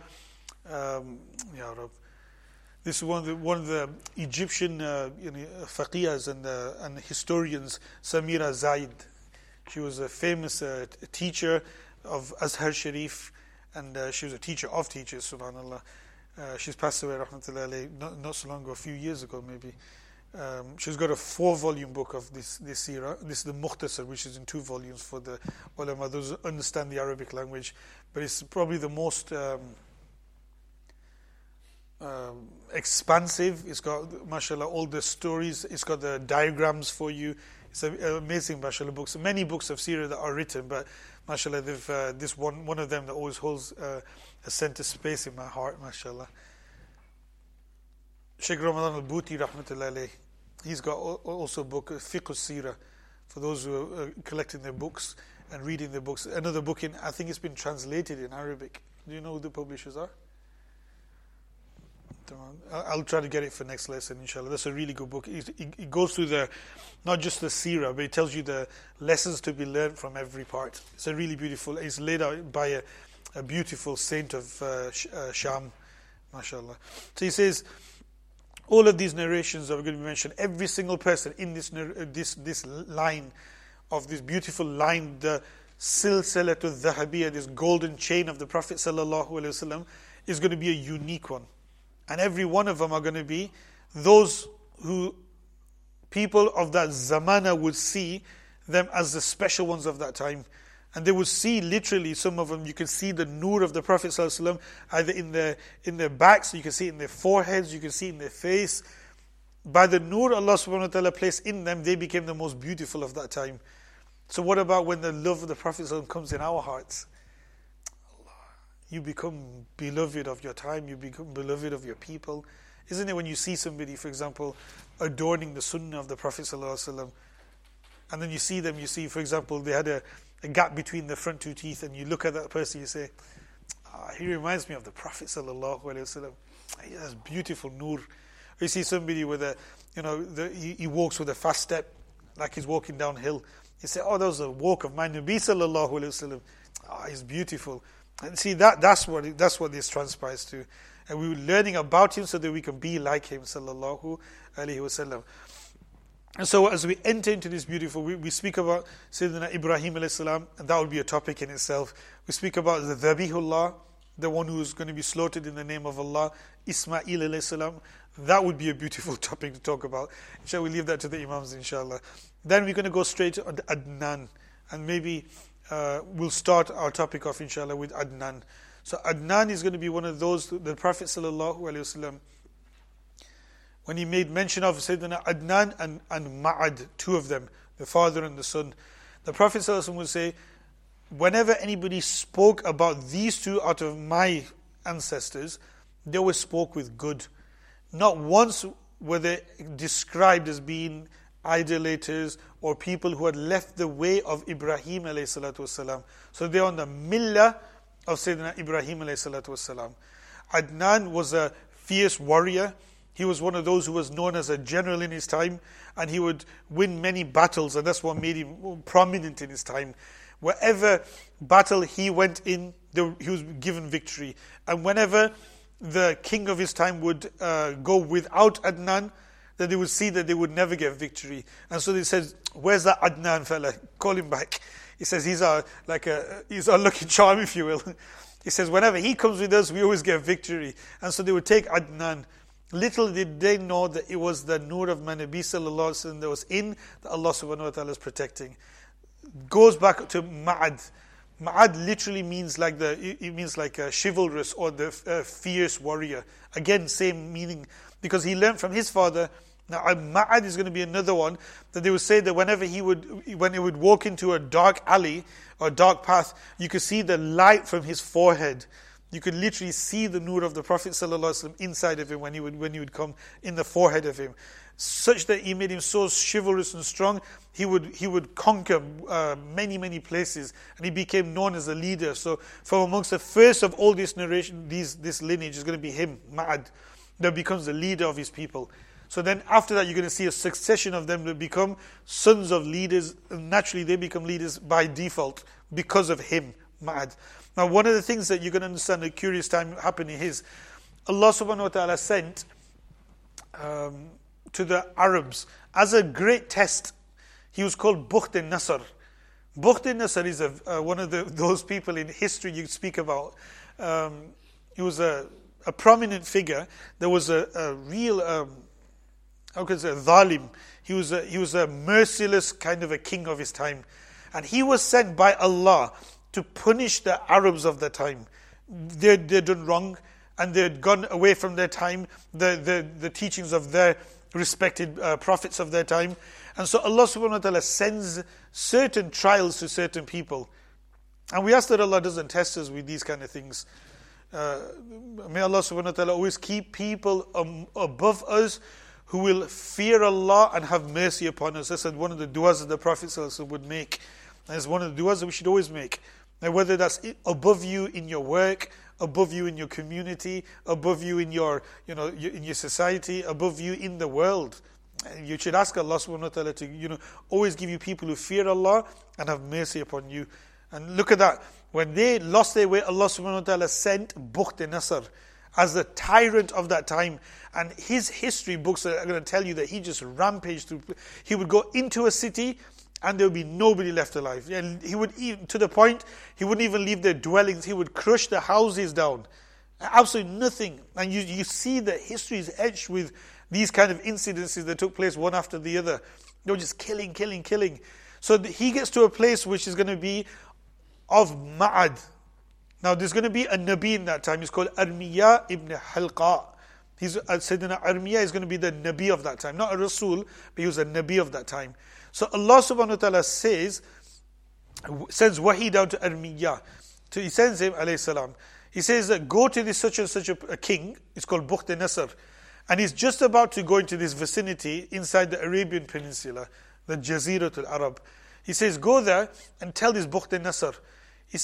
this is one of the Egyptian faqihas and historians, Samira Zaid. She was a famous teacher of Azhar Sharif, and she was a teacher of teachers, subhanallah. She's passed away, rahmatullahi alayhi, not so long ago, a few years ago maybe. She's got a 4-volume book of this seerah. This is the Mukhtasar, which is in 2 volumes for the ulama, those who understand the Arabic language. But it's probably the most expansive. It's got, mashallah, all the stories. It's got the diagrams for you. It's an amazing, mashallah, books. Many books of seerah that are written, but mashallah, this one of them that always holds a center space in my heart, mashallah. Sheikh Ramadan al-Bhuti, rahmatullahi alayhi, he's got also a book, Fiqh al-Sirah, for those who are collecting their books and reading their books. Another book I think it's been translated in Arabic. Do you know who the publishers are? I'll try to get it for next lesson, inshallah. That's a really good book. It goes through not just the seerah, but it tells you the lessons to be learned from every part. It's a really beautiful, it's laid out by a beautiful saint of Sham, mashallah. So he says, all of these narrations that are going to be mentioned, every single person in this line, of this beautiful line, the silsilatul dhahabiyya, this golden chain of the Prophet sallallahu alaihi wasallam, is going to be a unique one. And every one of them are going to be those who people of that zamana would see them as the special ones of that time. And they would see literally, some of them, you can see the nur of the Prophet ﷺ either in their backs, you can see it in their foreheads, you can see it in their face. By the nur Allah subhanahu wa ta'ala placed in them, they became the most beautiful of that time. So what about when the love of the Prophet ﷺ comes in our hearts? You become beloved of your time, you become beloved of your people. Isn't it when you see somebody, for example, adorning the sunnah of the Prophet ﷺ, and then you see them, for example, they had a gap between the front 2 teeth, and you look at that person, you say, he reminds me of the Prophet ﷺ. He has beautiful nur. Or you see somebody with he walks with a fast step, like he's walking downhill. You say, that was a walk of my Nabi ﷺ. He's beautiful. And see, that's what this transpires to. And we were learning about him so that we can be like him, sallallahu alaihi wasallam. And so as we enter into this beautiful, we speak about Sayyidina Ibrahim alayhi salam, and that would be a topic in itself. We speak about the Dhabihullah, the one who is going to be slaughtered in the name of Allah, Ismail alayhi salam. That would be a beautiful topic to talk about. Shall we leave that to the Imams, inshallah? Then we're going to go straight on Adnan, and maybe we'll start our topic off, inshallah, with Adnan. So Adnan is going to be one of those, the Prophet sallallahu alaihi wasallam, when he made mention of Sayyidina Adnan and Ma'ad, 2 of them, the father and the son, the Prophet sallallahu alaihi wasallam would say, whenever anybody spoke about these 2 out of my ancestors, they always spoke with good. Not once were they described as being idolaters or people who had left the way of Ibrahim alayhi salatu wasalam. So they're on the millah of Sayyidina Ibrahim alayhi salatu wasalam. Adnan was a fierce warrior. He was one of those who was known as a general in his time, and he would win many battles, and that's what made him prominent in his time. Wherever battle he went in, he was given victory. And whenever the king of his time would go without Adnan, that they would see that they would never get victory. And so they said, where's that Adnan fella? Call him back. He says he's our lucky charm, if you will. He says whenever he comes with us, we always get victory. And so they would take Adnan. Little did they know that it was the nur of Nabi sallallahu alaihi wasallam that was in, that Allah subhanahu wa ta'ala is protecting. Goes back to Ma'ad. Ma'ad literally means like a chivalrous or the fierce warrior. Again, same meaning, because he learned from his father Now, Ma'ad is going to be another one that they would say that when he would walk into a dark alley or dark path, you could see the light from his forehead. You could literally see the nur of the Prophet ﷺ inside of him when he would come in the forehead of him, such that he made him so chivalrous and strong. He would conquer many places, and he became known as a leader. So, from amongst the first of all this narration, this lineage is going to be him, Ma'ad, that becomes the leader of his people. So then after that, you're going to see a succession of them that become sons of leaders. And naturally, they become leaders by default because of him, Ma'ad. Now, one of the things that you're going to understand, a curious time happening is, Allah subhanahu wa ta'ala sent to the Arabs, as a great test, he was called Bukht al-Nasr. Bukht al-Nasr is one of those people in history you speak about. He was a prominent figure. There was a real... how can I say, Zalim. He was a merciless kind of a king of his time. And he was sent by Allah to punish the Arabs of the time. They'd done wrong, and they'd gone away from their time, the teachings of their respected prophets of their time. And so Allah subhanahu wa ta'ala sends certain trials to certain people. And we ask that Allah doesn't test us with these kind of things. May Allah subhanahu wa ta'ala always keep people above us who will fear Allah and have mercy upon us. That's one of the du'as that the Prophet would make. And it's one of the du'as that we should always make. Now, whether that's above you in your work, above you in your community, above you in your society, above you in the world. You should ask Allah subhanahu wa ta'ala to, always give you people who fear Allah and have mercy upon you. And look at that. When they lost their way, Allah subhanahu wa ta'ala sent Bukht al-Nasr as the tyrant of that time. And his history books are going to tell you that he just rampaged through. He would go into a city and there would be nobody left alive. And he would even, to the point, he wouldn't even leave their dwellings. He would crush the houses down. Absolutely nothing. And you see that history is etched with these kind of incidences that took place one after the other. They were just killing. So he gets to a place which is going to be of Ma'ad. Now there's going to be a Nabi in that time. He's called Armiya ibn Halqa. Sayyidina Armiya is going to be the Nabi of that time. Not a Rasul, but he was a Nabi of that time. So Allah subhanahu wa ta'ala sends wahi down to Armiya. So he sends him, alayhi salam. He says, go to this such and such a king. It's called Bukht al-Nasr. And he's just about to go into this vicinity inside the Arabian Peninsula, the Jaziratul Arab. He says, go there and tell this Bukht al-Nasr. He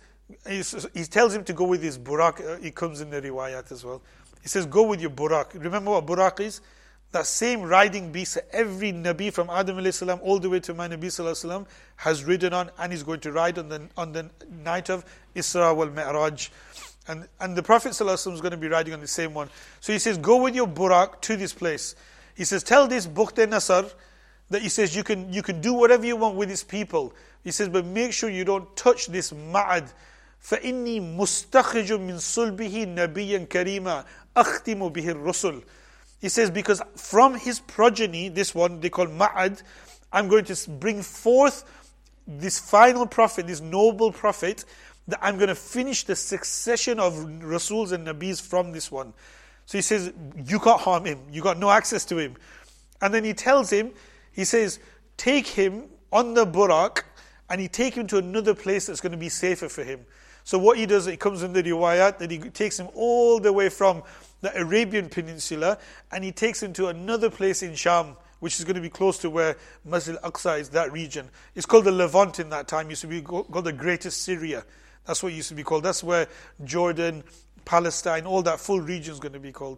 tells him to go with his burak. It comes in the riwayat as well. He says, go with your burak. Remember what burak is? That same riding beast that every Nabi from Adam alayhi salam all the way to my Nabi sallallahu alayhi wasallam has ridden on, and he's going to ride on the night of Isra wal Mi'raj. And the Prophet sallallahu alayhi wasallam is going to be riding on the same one. So he says, go with your burak to this place. He says, tell this Bukht al-Nasr that he says you can do whatever you want with his people. He says, but make sure you don't touch this Ma'ad. فَإِنِّي مُسْتَخِجٌ مِّن صُلْبِهِ نَبِيًّا كَرِيمًا أَخْتِمُ بِهِ الرُّسُلِ. He says, because from his progeny, this one they call Ma'ad, I'm going to bring forth this final prophet, this noble prophet, that I'm going to finish the succession of Rasuls and Nabis from this one. So he says, you can't harm him. You got no access to him. And then he tells him, he says, take him on the Burak, and he take him to another place that's going to be safer for him. So what he does, it comes in the riwayat, that he takes him all the way from the Arabian Peninsula, and he takes him to another place in Sham, which is going to be close to where Masjid al-Aqsa is, that region. It's called the Levant in that time. It used to be called the Greatest Syria. That's what it used to be called. That's where Jordan, Palestine, all that full region is going to be called.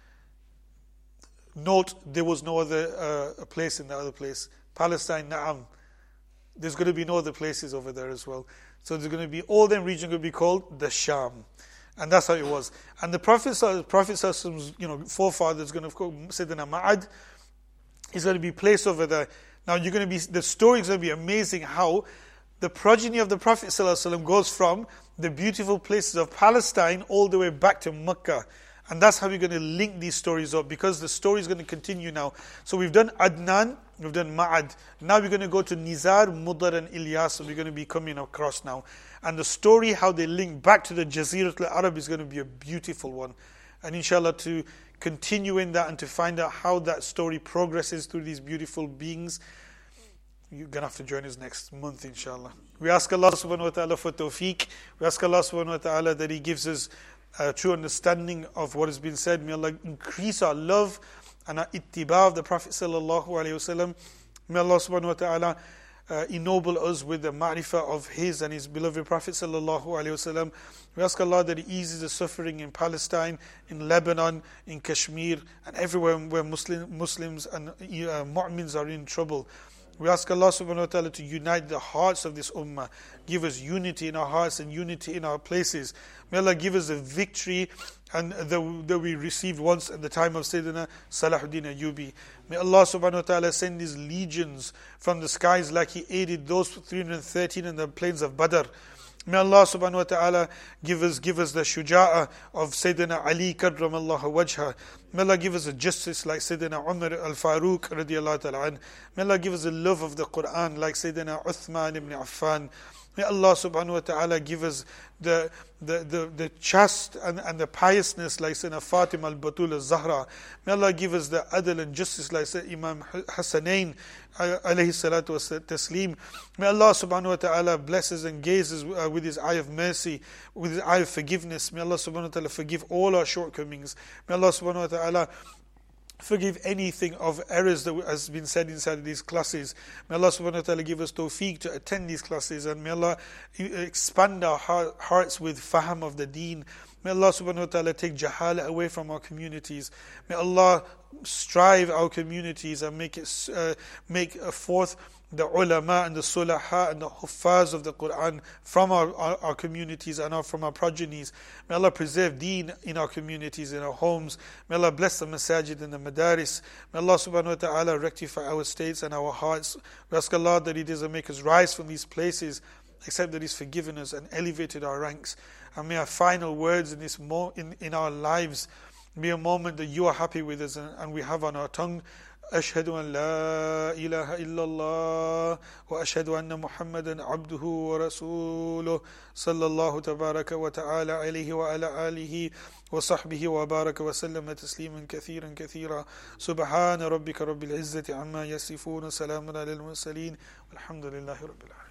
Note, there was no other place in the other place. Palestine, Na'am. There's going to be no other places over there as well. So there's going to be, all them regions going to be called the Sham. And that's how it was. And the Prophet's forefather is going to go, Sayyidina Ma'ad, is going to be placed over there. Now you're going to be, the story is going to be amazing how the progeny of the Prophet ﷺ goes from the beautiful places of Palestine all the way back to Mecca. And that's how we're going to link these stories up, because the story is going to continue now. So we've done Adnan, we've done Ma'ad. Now we're going to go to Nizar, Mudar and Ilyas. So we're going to be coming across now. And the story, how they link back to the Jaziratul Arab, is going to be a beautiful one. And inshallah, to continue in that and to find out how that story progresses through these beautiful beings, you're going to have to join us next month, inshallah. We ask Allah subhanahu wa ta'ala for tawfiq. We ask Allah subhanahu wa ta'ala that He gives us a true understanding of what has been said. May Allah increase our love and our ittiba of the Prophet sallallahu alaihi wasallam. May Allah subhanahu wa ta'ala ennoble us with the ma'rifah of His and His beloved Prophet sallallahu alaihi wasallam. We ask Allah that He eases the suffering in Palestine, in Lebanon, in Kashmir, and everywhere where Muslims and mu'mins are in trouble. We ask Allah subhanahu wa ta'ala to unite the hearts of this ummah. Give us unity in our hearts and unity in our places. May Allah give us a victory and that we received once at the time of Sayyidina Salahuddin Ayyubi. May Allah subhanahu wa ta'ala send His legions from the skies like He aided those 313 in the plains of Badr. May Allah subhanahu wa ta'ala give us the shuja'ah of Sayyidina Ali karramallahu wajha. May Allah give us a justice like Sayyidina Umar al-Faruq radiyallahu ta'ala an. May Allah give us a love of the Quran like Sayyidina Uthman ibn Affan. May Allah subhanahu wa ta'ala give us the trust and the piousness like Sayyidina Fatima al-Batul al-Zahra. May Allah give us the adl and justice like Sayyidina Imam Hassanain alayhi salatu wa taslim. May Allah subhanahu wa ta'ala bless us and gaze us with His eye of mercy, with His eye of forgiveness. May Allah subhanahu wa ta'ala forgive all our shortcomings. May Allah subhanahu wa ta'ala forgive anything of errors that has been said inside of these classes. May Allah subhanahu wa ta'ala give us tawfiq to attend these classes, and may Allah expand our hearts with faham of the deen. May Allah subhanahu wa ta'ala take jahala away from our communities. May Allah strive our communities and make forth the ulama and the sulaha and the huffaz of the Quran from our communities and from our progenies. May Allah preserve deen in our communities, in our homes. May Allah bless the masajid and the madaris. May Allah subhanahu wa ta'ala rectify our states and our hearts. We ask Allah that He doesn't make us rise from these places, except that He's forgiven us and elevated our ranks. And may our final words in this in our lives be a moment that You are happy with us and we have on our tongue. أشهد أن لا إله إلا الله وأشهد أن محمدا عبده ورسوله صلى الله تبارك وتعالى عليه وعلى آله وصحبه وبارك وسلم تسليما كثيرا كثيرا سبحان ربك رب العزة عما يصفون سلام على المرسلين والحمد لله رب العالمين.